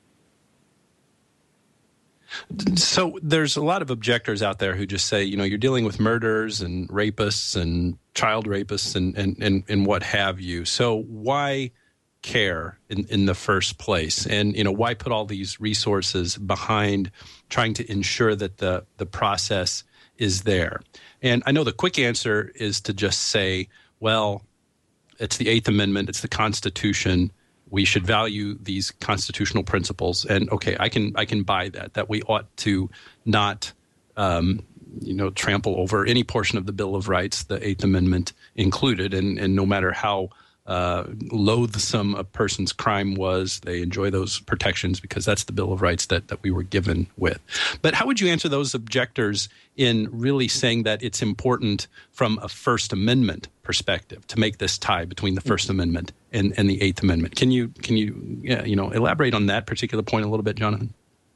So there's a lot of objectors out there who just say, you know, you're dealing with murderers and rapists and child rapists and, and, and, and what have you. So why care in, in the first place? And, you know, why put all these resources behind trying to ensure that the, the process is there? And I know the quick answer is to just say, well, it's the Eighth Amendment, it's the Constitution. We should value these constitutional principles, and okay, I can I can buy that. That we ought to not, um, you know, trample over any portion of the Bill of Rights, the Eighth Amendment included, and and no matter how uh, loathsome a person's crime was, they enjoy those protections because that's the Bill of Rights that that we were given with. But how would you answer those objectors in really saying that it's important from a First Amendment perspective to make this tie between the First Amendment and, and the Eighth Amendment? Can you can you yeah, you know elaborate on that particular point a little bit, Jonathan?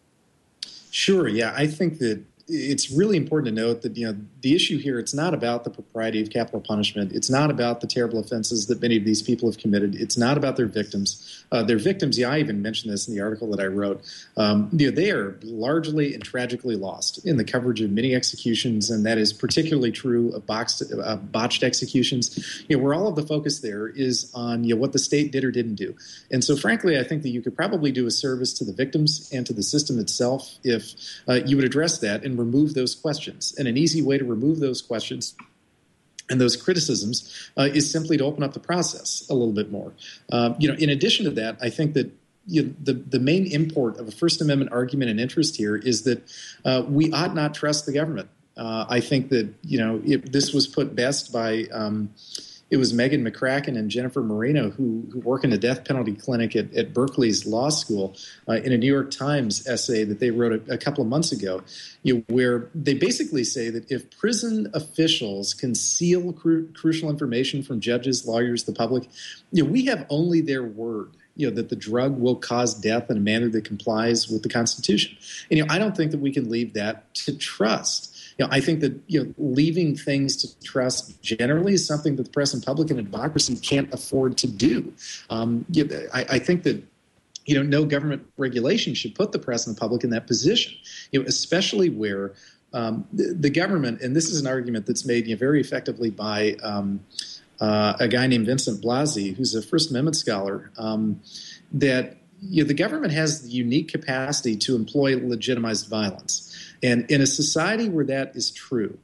Sure. Yeah, I think that it's really important to note that, you know, the issue here, it's not about the propriety of capital punishment. It's not about the terrible offenses that many of these people have committed. It's not about their victims. Uh, their victims, yeah, I even mentioned this in the article that I wrote. Um, you know, they are largely and tragically lost in the coverage of many executions, and that is particularly true of boxed, uh, botched executions, you know, where all of the focus there is on, you know, what the state did or didn't do. And so, frankly, I think that you could probably do a service to the victims and to the system itself if uh, you would address that and remove those questions. And an easy way to remove those questions and those criticisms uh, is simply to open up the process a little bit more. Uh, you know, in addition to that, I think that you know, the, the main import of a First Amendment argument and interest here is that uh, we ought not trust the government. Uh, I think that, you know, it, this was put best by um, it was Megan McCracken and Jennifer Moreno, who, who work in a death penalty clinic at, at Berkeley's law school, uh, in a New York Times essay that they wrote a, a couple of months ago, you know, where they basically say that if prison officials conceal cru- crucial information from judges, lawyers, the public, you know, we have only their word you know, that the drug will cause death in a manner that complies with the Constitution. And, you know, I don't think that we can leave that to trust. You know, I think that, you know, leaving things to trust generally is something that the press and public in a democracy can't afford to do. Um, you know, I, I think that, you know, no government regulation should put the press and the public in that position, you know, especially where um, the, the government, and this is an argument that's made, you know, very effectively by um, uh, a guy named Vincent Blasi, who's a First Amendment scholar, um, that, you know, the government has the unique capacity to employ legitimized violence. And in a society where that is true,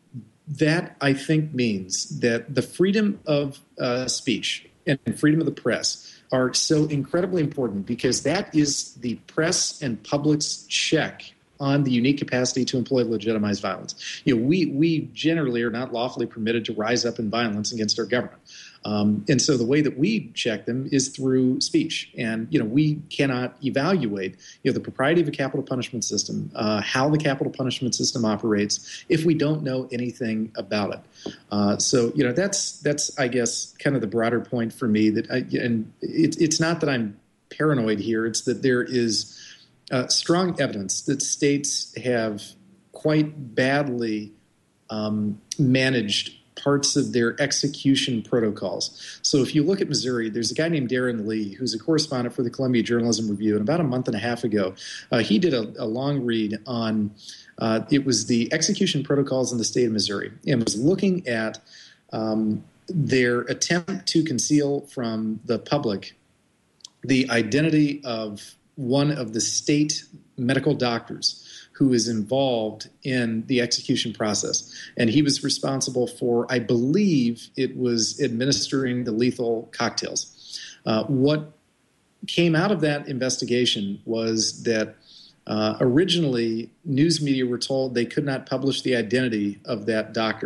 that, I think, means that the freedom of uh, speech and freedom of the press are so incredibly important, because that is the press and public's check on the unique capacity to employ legitimized violence. You know, we we generally are not lawfully permitted to rise up in violence against our government. Um, and so the way that we check them is through speech. And, you know, we cannot evaluate, you know, the propriety of a capital punishment system, uh, how the capital punishment system operates, if we don't know anything about it. Uh, so, you know, that's, that's I guess, kind of the broader point for me. That I, and it, it's not that I'm paranoid here. It's that there is uh, strong evidence that states have quite badly um, managed parts of their execution protocols. So if you look at Missouri, there's a guy named Darren Lee, who's a correspondent for the Columbia Journalism Review. And about a month and a half ago, uh, he did a, a long read on, uh, it was the execution protocols in the state of Missouri, and was looking at um, their attempt to conceal from the public the identity of one of the state medical doctors who is involved in the execution process. And he was responsible for, I believe it was administering the lethal cocktails. Uh, what came out of that investigation was that uh, originally news media were told they could not publish the identity of that doctor.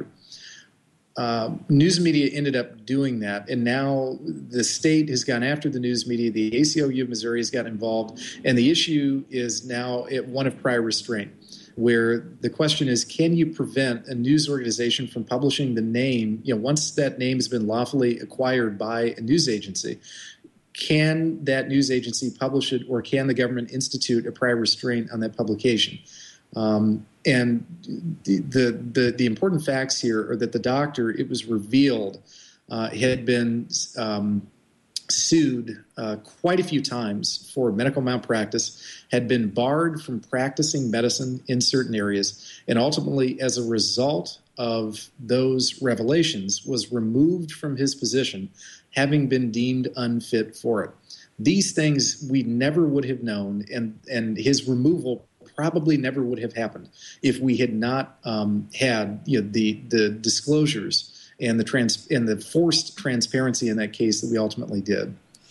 Uh, news media ended up doing that, and now the state has gone after the news media. The A C L U of Missouri has gotten involved, and the issue is now at one of prior restraint, where the question is, can you prevent a news organization from publishing the name, you know, once that name has been lawfully acquired by a news agency? Can that news agency publish it, or can the government institute a prior restraint on that publication? Um, and the, the the the important facts here are that the doctor, it was revealed, uh, had been um, sued uh, quite a few times for medical malpractice, had been barred from practicing medicine in certain areas, and ultimately, as a result of those revelations, was removed from his position, having been deemed unfit for it. These things we never would have known, and and his removal probably never would have happened if we had not um, had, you know, the the disclosures and the trans and the forced transparency in that case that we ultimately did.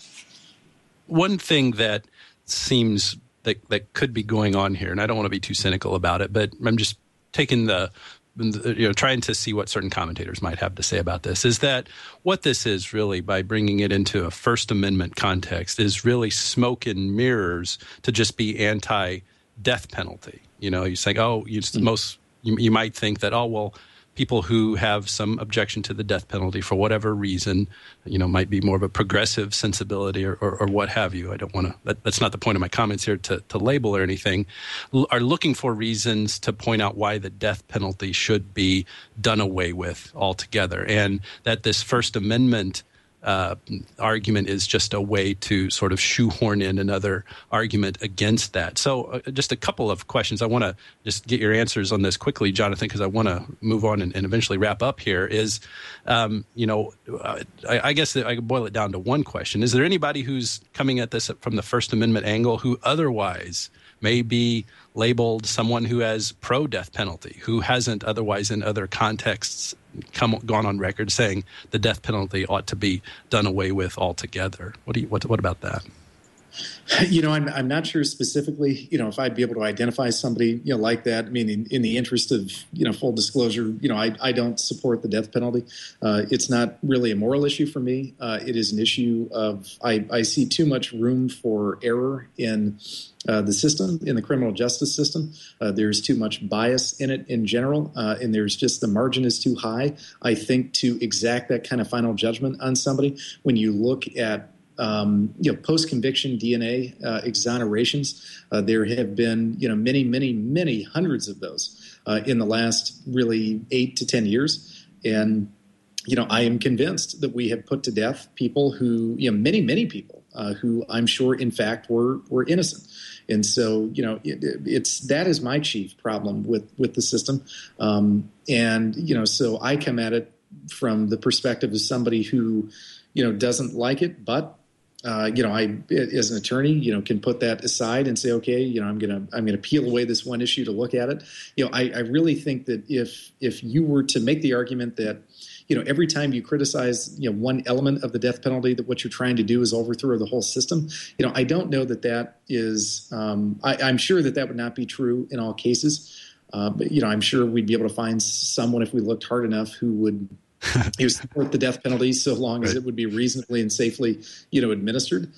One thing that seems that that could be going on here, and I don't want to be too cynical about it, but I'm just taking the you know, trying to see what certain commentators might have to say about this, is that what this is really, by bringing it into a First Amendment context, is really smoke and mirrors to just be anti-death penalty. You know, you're saying, oh, you, mm-hmm. most you, you might think that, oh, well, people who have some objection to the death penalty for whatever reason, you know, might be more of a progressive sensibility or, or, or what have you. I don't want to, that, that's not the point of my comments here to, to label or anything, L- are looking for reasons to point out why the death penalty should be done away with altogether. And that this First Amendment Uh, argument is just a way to sort of shoehorn in another argument against that. So uh, just a couple of questions. I want to just get your answers on this quickly, Jonathan, because I want to move on and, and eventually wrap up here is, um, you know, uh, I, I guess that I can boil it down to one question. Is there anybody who's coming at this from the First Amendment angle who otherwise may be labeled someone who has pro-death penalty, who hasn't otherwise in other contexts come gone on record saying the death penalty ought to be done away with altogether? What do you what what about that? You know, I'm I'm not sure specifically, you know, if I'd be able to identify somebody, you know, like that. I mean, in, in the interest of, you know, full disclosure, you know, I, I don't support the death penalty. Uh, it's not really a moral issue for me. Uh, it is an issue of, I, I see too much room for error in uh, the system, in the criminal justice system. Uh, there's too much bias in it in general, uh, and there's just, the margin is too high, I think, to exact that kind of final judgment on somebody. When you look at um, you know, post-conviction D N A uh, exonerations. Uh, there have been, you know, many, many, many hundreds of those uh, in the last really eight to ten years. And, you know, I am convinced that we have put to death people who, you know, many, many people uh, who I'm sure, in fact, were were innocent. And so, you know, it, it's that is my chief problem with with the system. Um, and, you know, so I come at it from the perspective of somebody who, you know, doesn't like it, but Uh, you know, I, as an attorney, you know, can put that aside and say, okay, you know, I'm going to, I'm going to peel away this one issue to look at it. You know, I, I really think that if, if you were to make the argument that, you know, every time you criticize, you know, one element of the death penalty, that what you're trying to do is overthrow the whole system, you know, I don't know that that is, um, I, I'm sure that that would not be true in all cases. Uh, but, you know, I'm sure we'd be able to find someone if we looked hard enough who would, you support the death penalty so long as right. it would be reasonably and safely, you know, administered.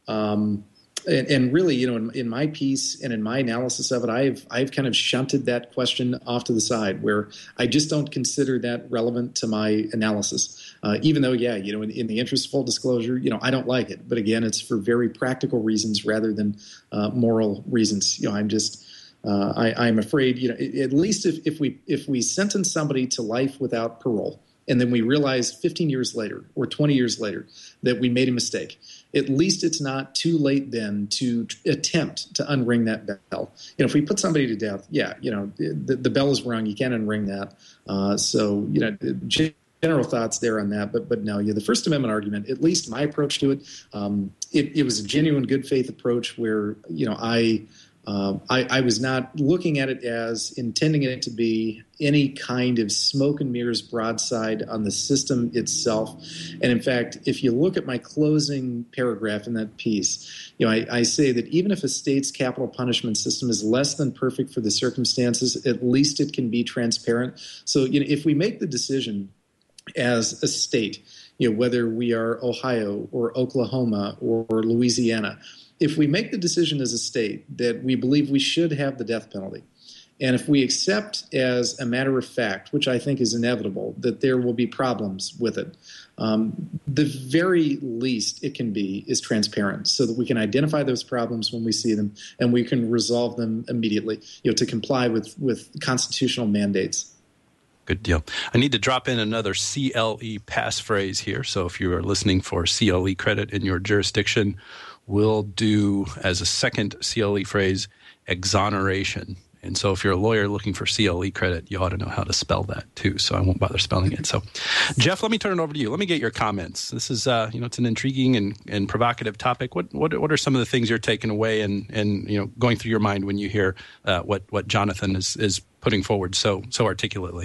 Um, and, and really, you know, in, in my piece and in my analysis of it, I've I've kind of shunted that question off to the side, where I just don't consider that relevant to my analysis. Uh, even though, yeah, you know, in, in the interest of full disclosure, you know, I don't like it. But again, it's for very practical reasons rather than uh, moral reasons. You know, I'm just. Uh, I, I'm afraid, you know, at least if, if we if we sentence somebody to life without parole, and then we realize fifteen years later or twenty years later that we made a mistake, at least it's not too late then to attempt to unring that bell. You know, if we put somebody to death, yeah, you know, the, the bell is rung. You can't unring that. Uh, so, you know, general thoughts there on that. But, but no, yeah, the First Amendment argument, at least my approach to it, um, it, it was a genuine good faith approach where, you know, I – Uh, I, I was not looking at it as intending it to be any kind of smoke and mirrors broadside on the system itself. And in fact, if you look at my closing paragraph in that piece, you know, I, I say that even if a state's capital punishment system is less than perfect for the circumstances, at least it can be transparent. So, you know, if we make the decision as a state, you know, whether we are Ohio or Oklahoma or, or Louisiana, if we make the decision as a state that we believe we should have the death penalty, and if we accept as a matter of fact, which I think is inevitable, that there will be problems with it, um, the very least it can be is transparent so that we can identify those problems when we see them and we can resolve them immediately, you know, to comply with, with constitutional mandates. Good deal. I need to drop in another C L E passphrase here. So if you are listening for C L E credit in your jurisdiction, we'll do as a second C L E phrase, exoneration. And so if you're a lawyer looking for C L E credit, you ought to know how to spell that too. So I won't bother spelling it. So Jeff, let me turn it over to you. Let me get your comments. This is, uh, you know, it's an intriguing and, and provocative topic. What, what, what are some of the things you're taking away and, and, you know, going through your mind when you hear uh, what, what Jonathan is, is putting forward so, so articulately?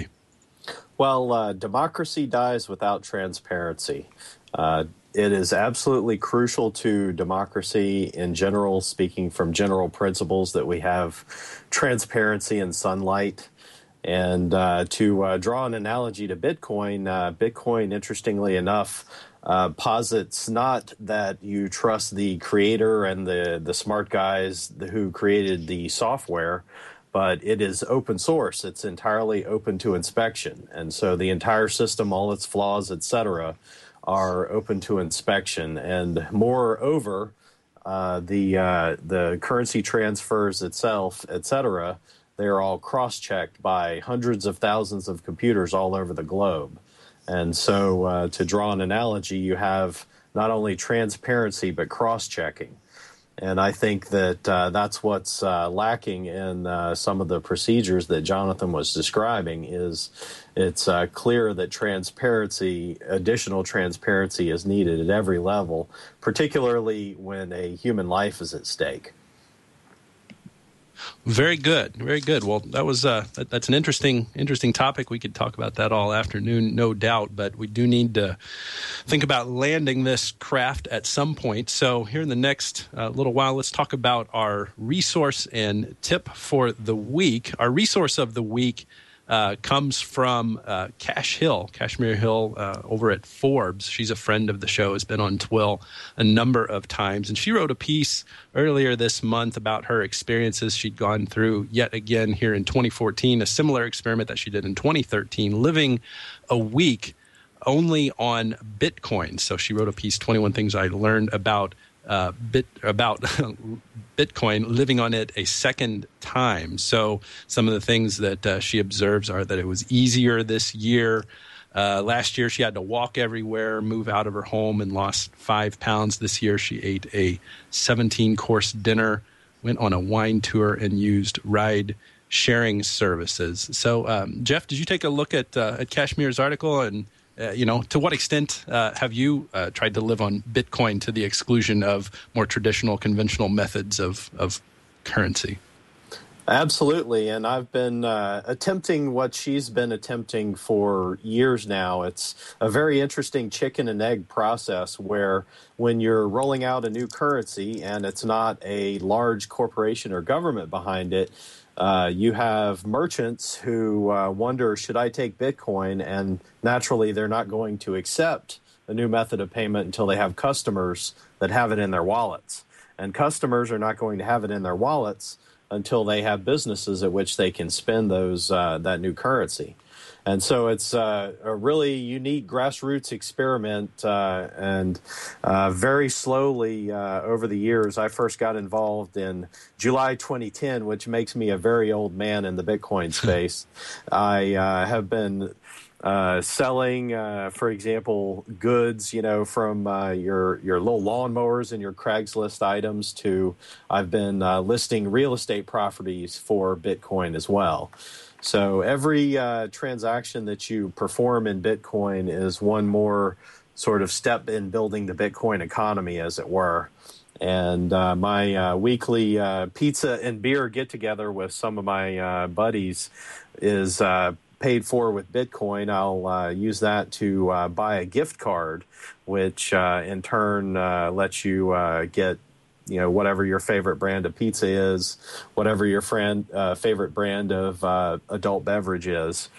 Well, uh, democracy dies without transparency. Uh, it is absolutely crucial to democracy in general, speaking from general principles, that we have transparency and sunlight. And uh, to uh, draw an analogy to Bitcoin, uh, Bitcoin, interestingly enough, uh, posits not that you trust the creator and the, the smart guys who created the software, but it is open source. It's entirely open to inspection. And so the entire system, all its flaws, et cetera, are open to inspection. And moreover, uh, the uh, the currency transfers itself, et cetera, they're all cross-checked by hundreds of thousands of computers all over the globe. And so uh, to draw an analogy, you have not only transparency, but cross-checking. And I think that uh, that's what's uh, lacking in uh, some of the procedures that Jonathan was describing. Is it's uh, clear that transparency, additional transparency is needed at every level, particularly when a human life is at stake. Very good, very good. Well, that was uh, that, that's an interesting, interesting topic. We could talk about that all afternoon, no doubt. But we do need to think about landing this craft at some point. So here in the next uh, little while, let's talk about our resource and tip for the week. Our resource of the week uh, comes from uh, Cash Hill, Kashmir Hill, uh, over at Forbes. She's a friend of the show, has been on Twill a number of times. And she wrote a piece earlier this month about her experiences she'd gone through yet again here in twenty fourteen, a similar experiment that she did in twenty thirteen, living a week only on Bitcoin. So she wrote a piece, twenty-one Things I Learned About uh, Bit about Bitcoin, living on it a second time. So some of the things that uh, she observes are that it was easier this year. Uh, last year, she had to walk everywhere, move out of her home, and lost five pounds. This year, she ate a seventeen-course dinner, went on a wine tour, and used ride-sharing services. So, um, Jeff, did you take a look at uh, at Kashmir's article? And, uh, you know, to what extent uh, have you uh, tried to live on Bitcoin to the exclusion of more traditional, conventional methods of, of currency? Absolutely, and I've been uh, attempting what she's been attempting for years now. It's a very interesting chicken and egg process where when you're rolling out a new currency and it's not a large corporation or government behind it, uh, you have merchants who uh, wonder, should I take Bitcoin? And naturally, they're not going to accept a new method of payment until they have customers that have it in their wallets. And customers are not going to have it in their wallets until they have businesses at which they can spend those uh, that new currency. And so it's uh, a really unique grassroots experiment, uh, and uh, very slowly uh, over the years, I first got involved in July twenty ten, which makes me a very old man in the Bitcoin space. I uh, have been Uh, selling, uh, for example, goods, you know, from uh, your your little lawnmowers and your Craigslist items to I've been uh, listing real estate properties for Bitcoin as well. So every uh, transaction that you perform in Bitcoin is one more sort of step in building the Bitcoin economy, as it were. And uh, my uh, weekly uh, pizza and beer get-together with some of my uh, buddies is uh, paid for with Bitcoin. I'll uh, use that to uh, buy a gift card, which uh, in turn uh, lets you uh, get, you know, whatever your favorite brand of pizza is, whatever your friend uh, favorite brand of uh, adult beverage is.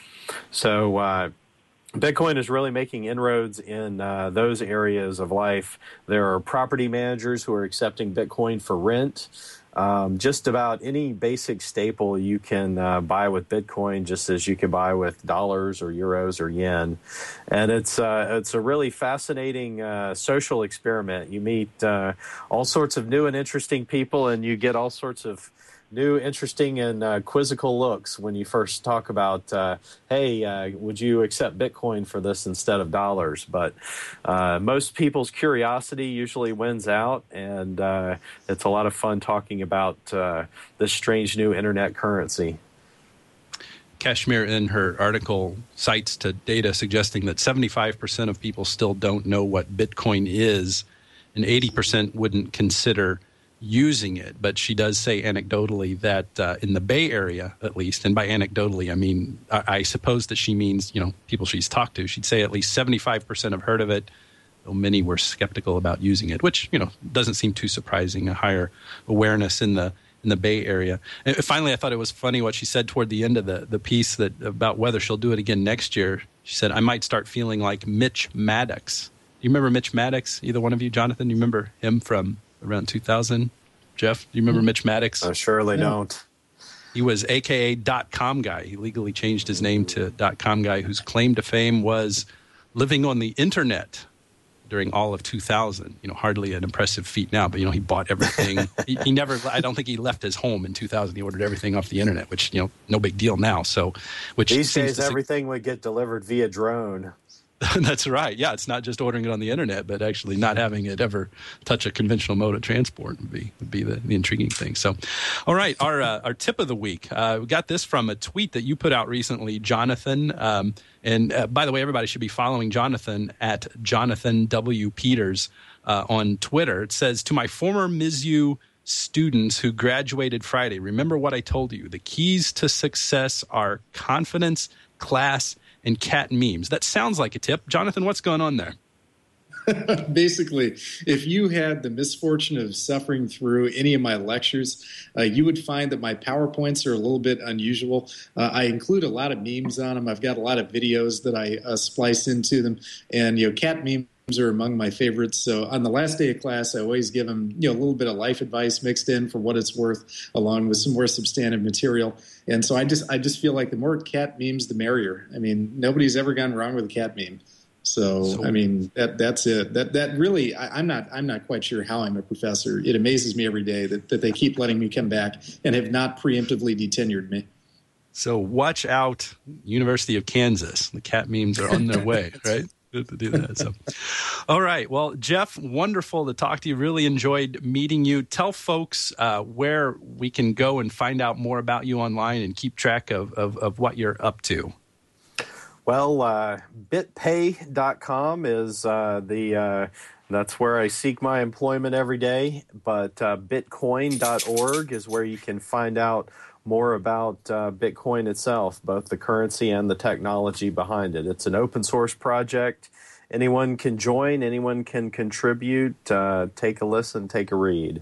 So uh, Bitcoin is really making inroads in uh, those areas of life. There are property managers who are accepting Bitcoin for rent. Um, just about any basic staple you can uh, buy with Bitcoin, just as you can buy with dollars or euros or yen. And it's uh, it's a really fascinating uh, social experiment. You meet uh, all sorts of new and interesting people, and you get all sorts of new, interesting, and uh, quizzical looks when you first talk about, uh, hey, uh, would you accept Bitcoin for this instead of dollars? But uh, most people's curiosity usually wins out, and uh, it's a lot of fun talking about uh, this strange new internet currency. Kashmir, in her article, cites to data suggesting that seventy-five percent of people still don't know what Bitcoin is, and eighty percent wouldn't consider using it. But she does say anecdotally that uh, in the Bay Area, at least, and by anecdotally, I mean, I, I suppose that she means, you know, people she's talked to, she'd say at least seventy-five percent have heard of it, though many were skeptical about using it, which, you know, doesn't seem too surprising, a higher awareness in the in the Bay Area. And finally, I thought it was funny what she said toward the end of the, the piece that about whether she'll do it again next year. She said, I might start feeling like Mitch Maddox. Do you remember Mitch Maddox? Either one of you, Jonathan? Do you remember him from around two thousand? Jeff, do you remember Mitch Maddox? I surely no. don't. He was a k a dot-com guy. He legally changed his name to dot-com guy, whose claim to fame was living on the internet during all of two thousand. You know, hardly an impressive feat now, but, you know, he bought everything. he, he never, I don't think he left his home in two thousand. He ordered everything off the internet, which, you know, no big deal now. So, which These days, everything would get delivered via drone. That's right. Yeah, it's not just ordering it on the internet, but actually not having it ever touch a conventional mode of transport would be would be the, the intriguing thing. So, all right, our uh, our tip of the week. Uh, we got this from a tweet that you put out recently, Jonathan. Um, and uh, by the way, everybody should be following Jonathan at Jonathan W. Peters uh, on Twitter. It says, to my former M I S U students who graduated Friday, remember what I told you. The keys to success are confidence, class, and cat memes. That sounds like a tip. Jonathan, what's going on there? Basically, if you had the misfortune of suffering through any of my lectures, uh, you would find that my PowerPoints are a little bit unusual. Uh, I include a lot of memes on them. I've got a lot of videos that I uh, splice into them. And, you know, cat memes are among my favorites. So on the last day of class, I always give them, you know, a little bit of life advice mixed in for what it's worth, along with some more substantive material. And so I just I just feel like the more cat memes, the merrier. I mean, nobody's ever gone wrong with a cat meme. So, So- I mean, that that's it. That that really, I, I'm not I'm not quite sure how I'm a professor. It amazes me every day that, that they keep letting me come back and have not preemptively detenured me. So watch out, University of Kansas. The cat memes are on their way, right? To do that. So, all right. Well, Jeff, wonderful to talk to you. Really enjoyed meeting you. Tell folks uh, where we can go and find out more about you online and keep track of, of, of what you're up to. Well, uh, bitpay dot com is uh, the uh, that's where I seek my employment every day. But uh, bitcoin dot org is where you can find out more about uh, Bitcoin itself, both the currency and the technology behind it. It's an open source project. Anyone can join. Anyone can contribute. Uh, take a listen. Take a read.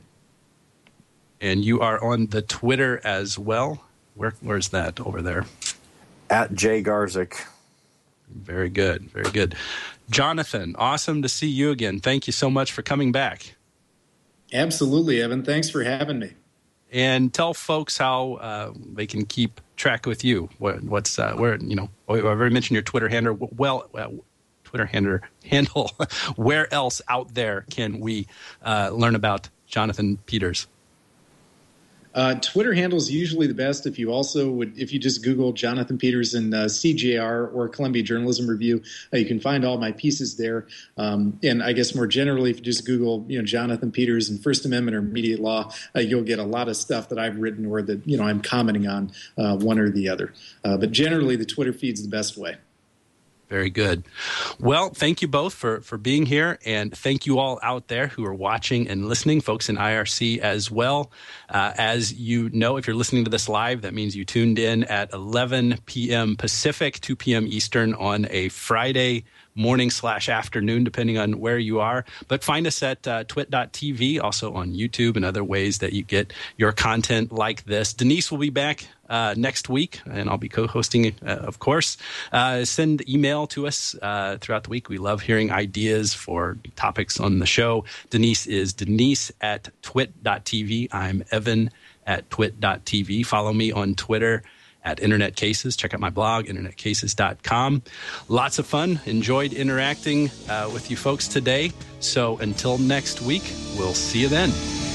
And you are on the Twitter as well. Where Where's that over there? At Jay Garzik. Very good. Very good. Jonathan, awesome to see you again. Thank you so much for coming back. Absolutely, Evan. Thanks for having me. And tell folks how uh, they can keep track with you. What, what's uh, where you know? I've already mentioned your Twitter handle. Well, uh, Twitter handle handle. Where else out there can we uh, learn about Jonathan Peters? Uh, Twitter handle is usually the best. If you also would, if you just Google Jonathan Peters and uh, C J R or Columbia Journalism Review, uh, you can find all my pieces there. Um, and I guess more generally, if you just Google, you know, Jonathan Peters and First Amendment or immediate law, uh, you'll get a lot of stuff that I've written or that, you know, I'm commenting on uh, one or the other. Uh, but generally, the Twitter feed's the best way. Very good. Well, thank you both for, for being here, and thank you all out there who are watching and listening, folks in I R C as well. Uh, as you know, if you're listening to this live, that means you tuned in at eleven p.m. Pacific, two p.m. Eastern on a Friday morning slash afternoon, depending on where you are. But find us at uh, twit dot t v, also on YouTube and other ways that you get your content like this. Denise will be back uh, next week, and I'll be co-hosting, uh, of course. Uh, send email to us uh, throughout the week. We love hearing ideas for topics on the show. Denise is Denise at twit dot t v. I'm Evan at twit dot t v. Follow me on Twitter at Internet Cases. Check out my blog, internet cases dot com. Lots of fun. Enjoyed interacting uh, with you folks today. So until next week, we'll see you then.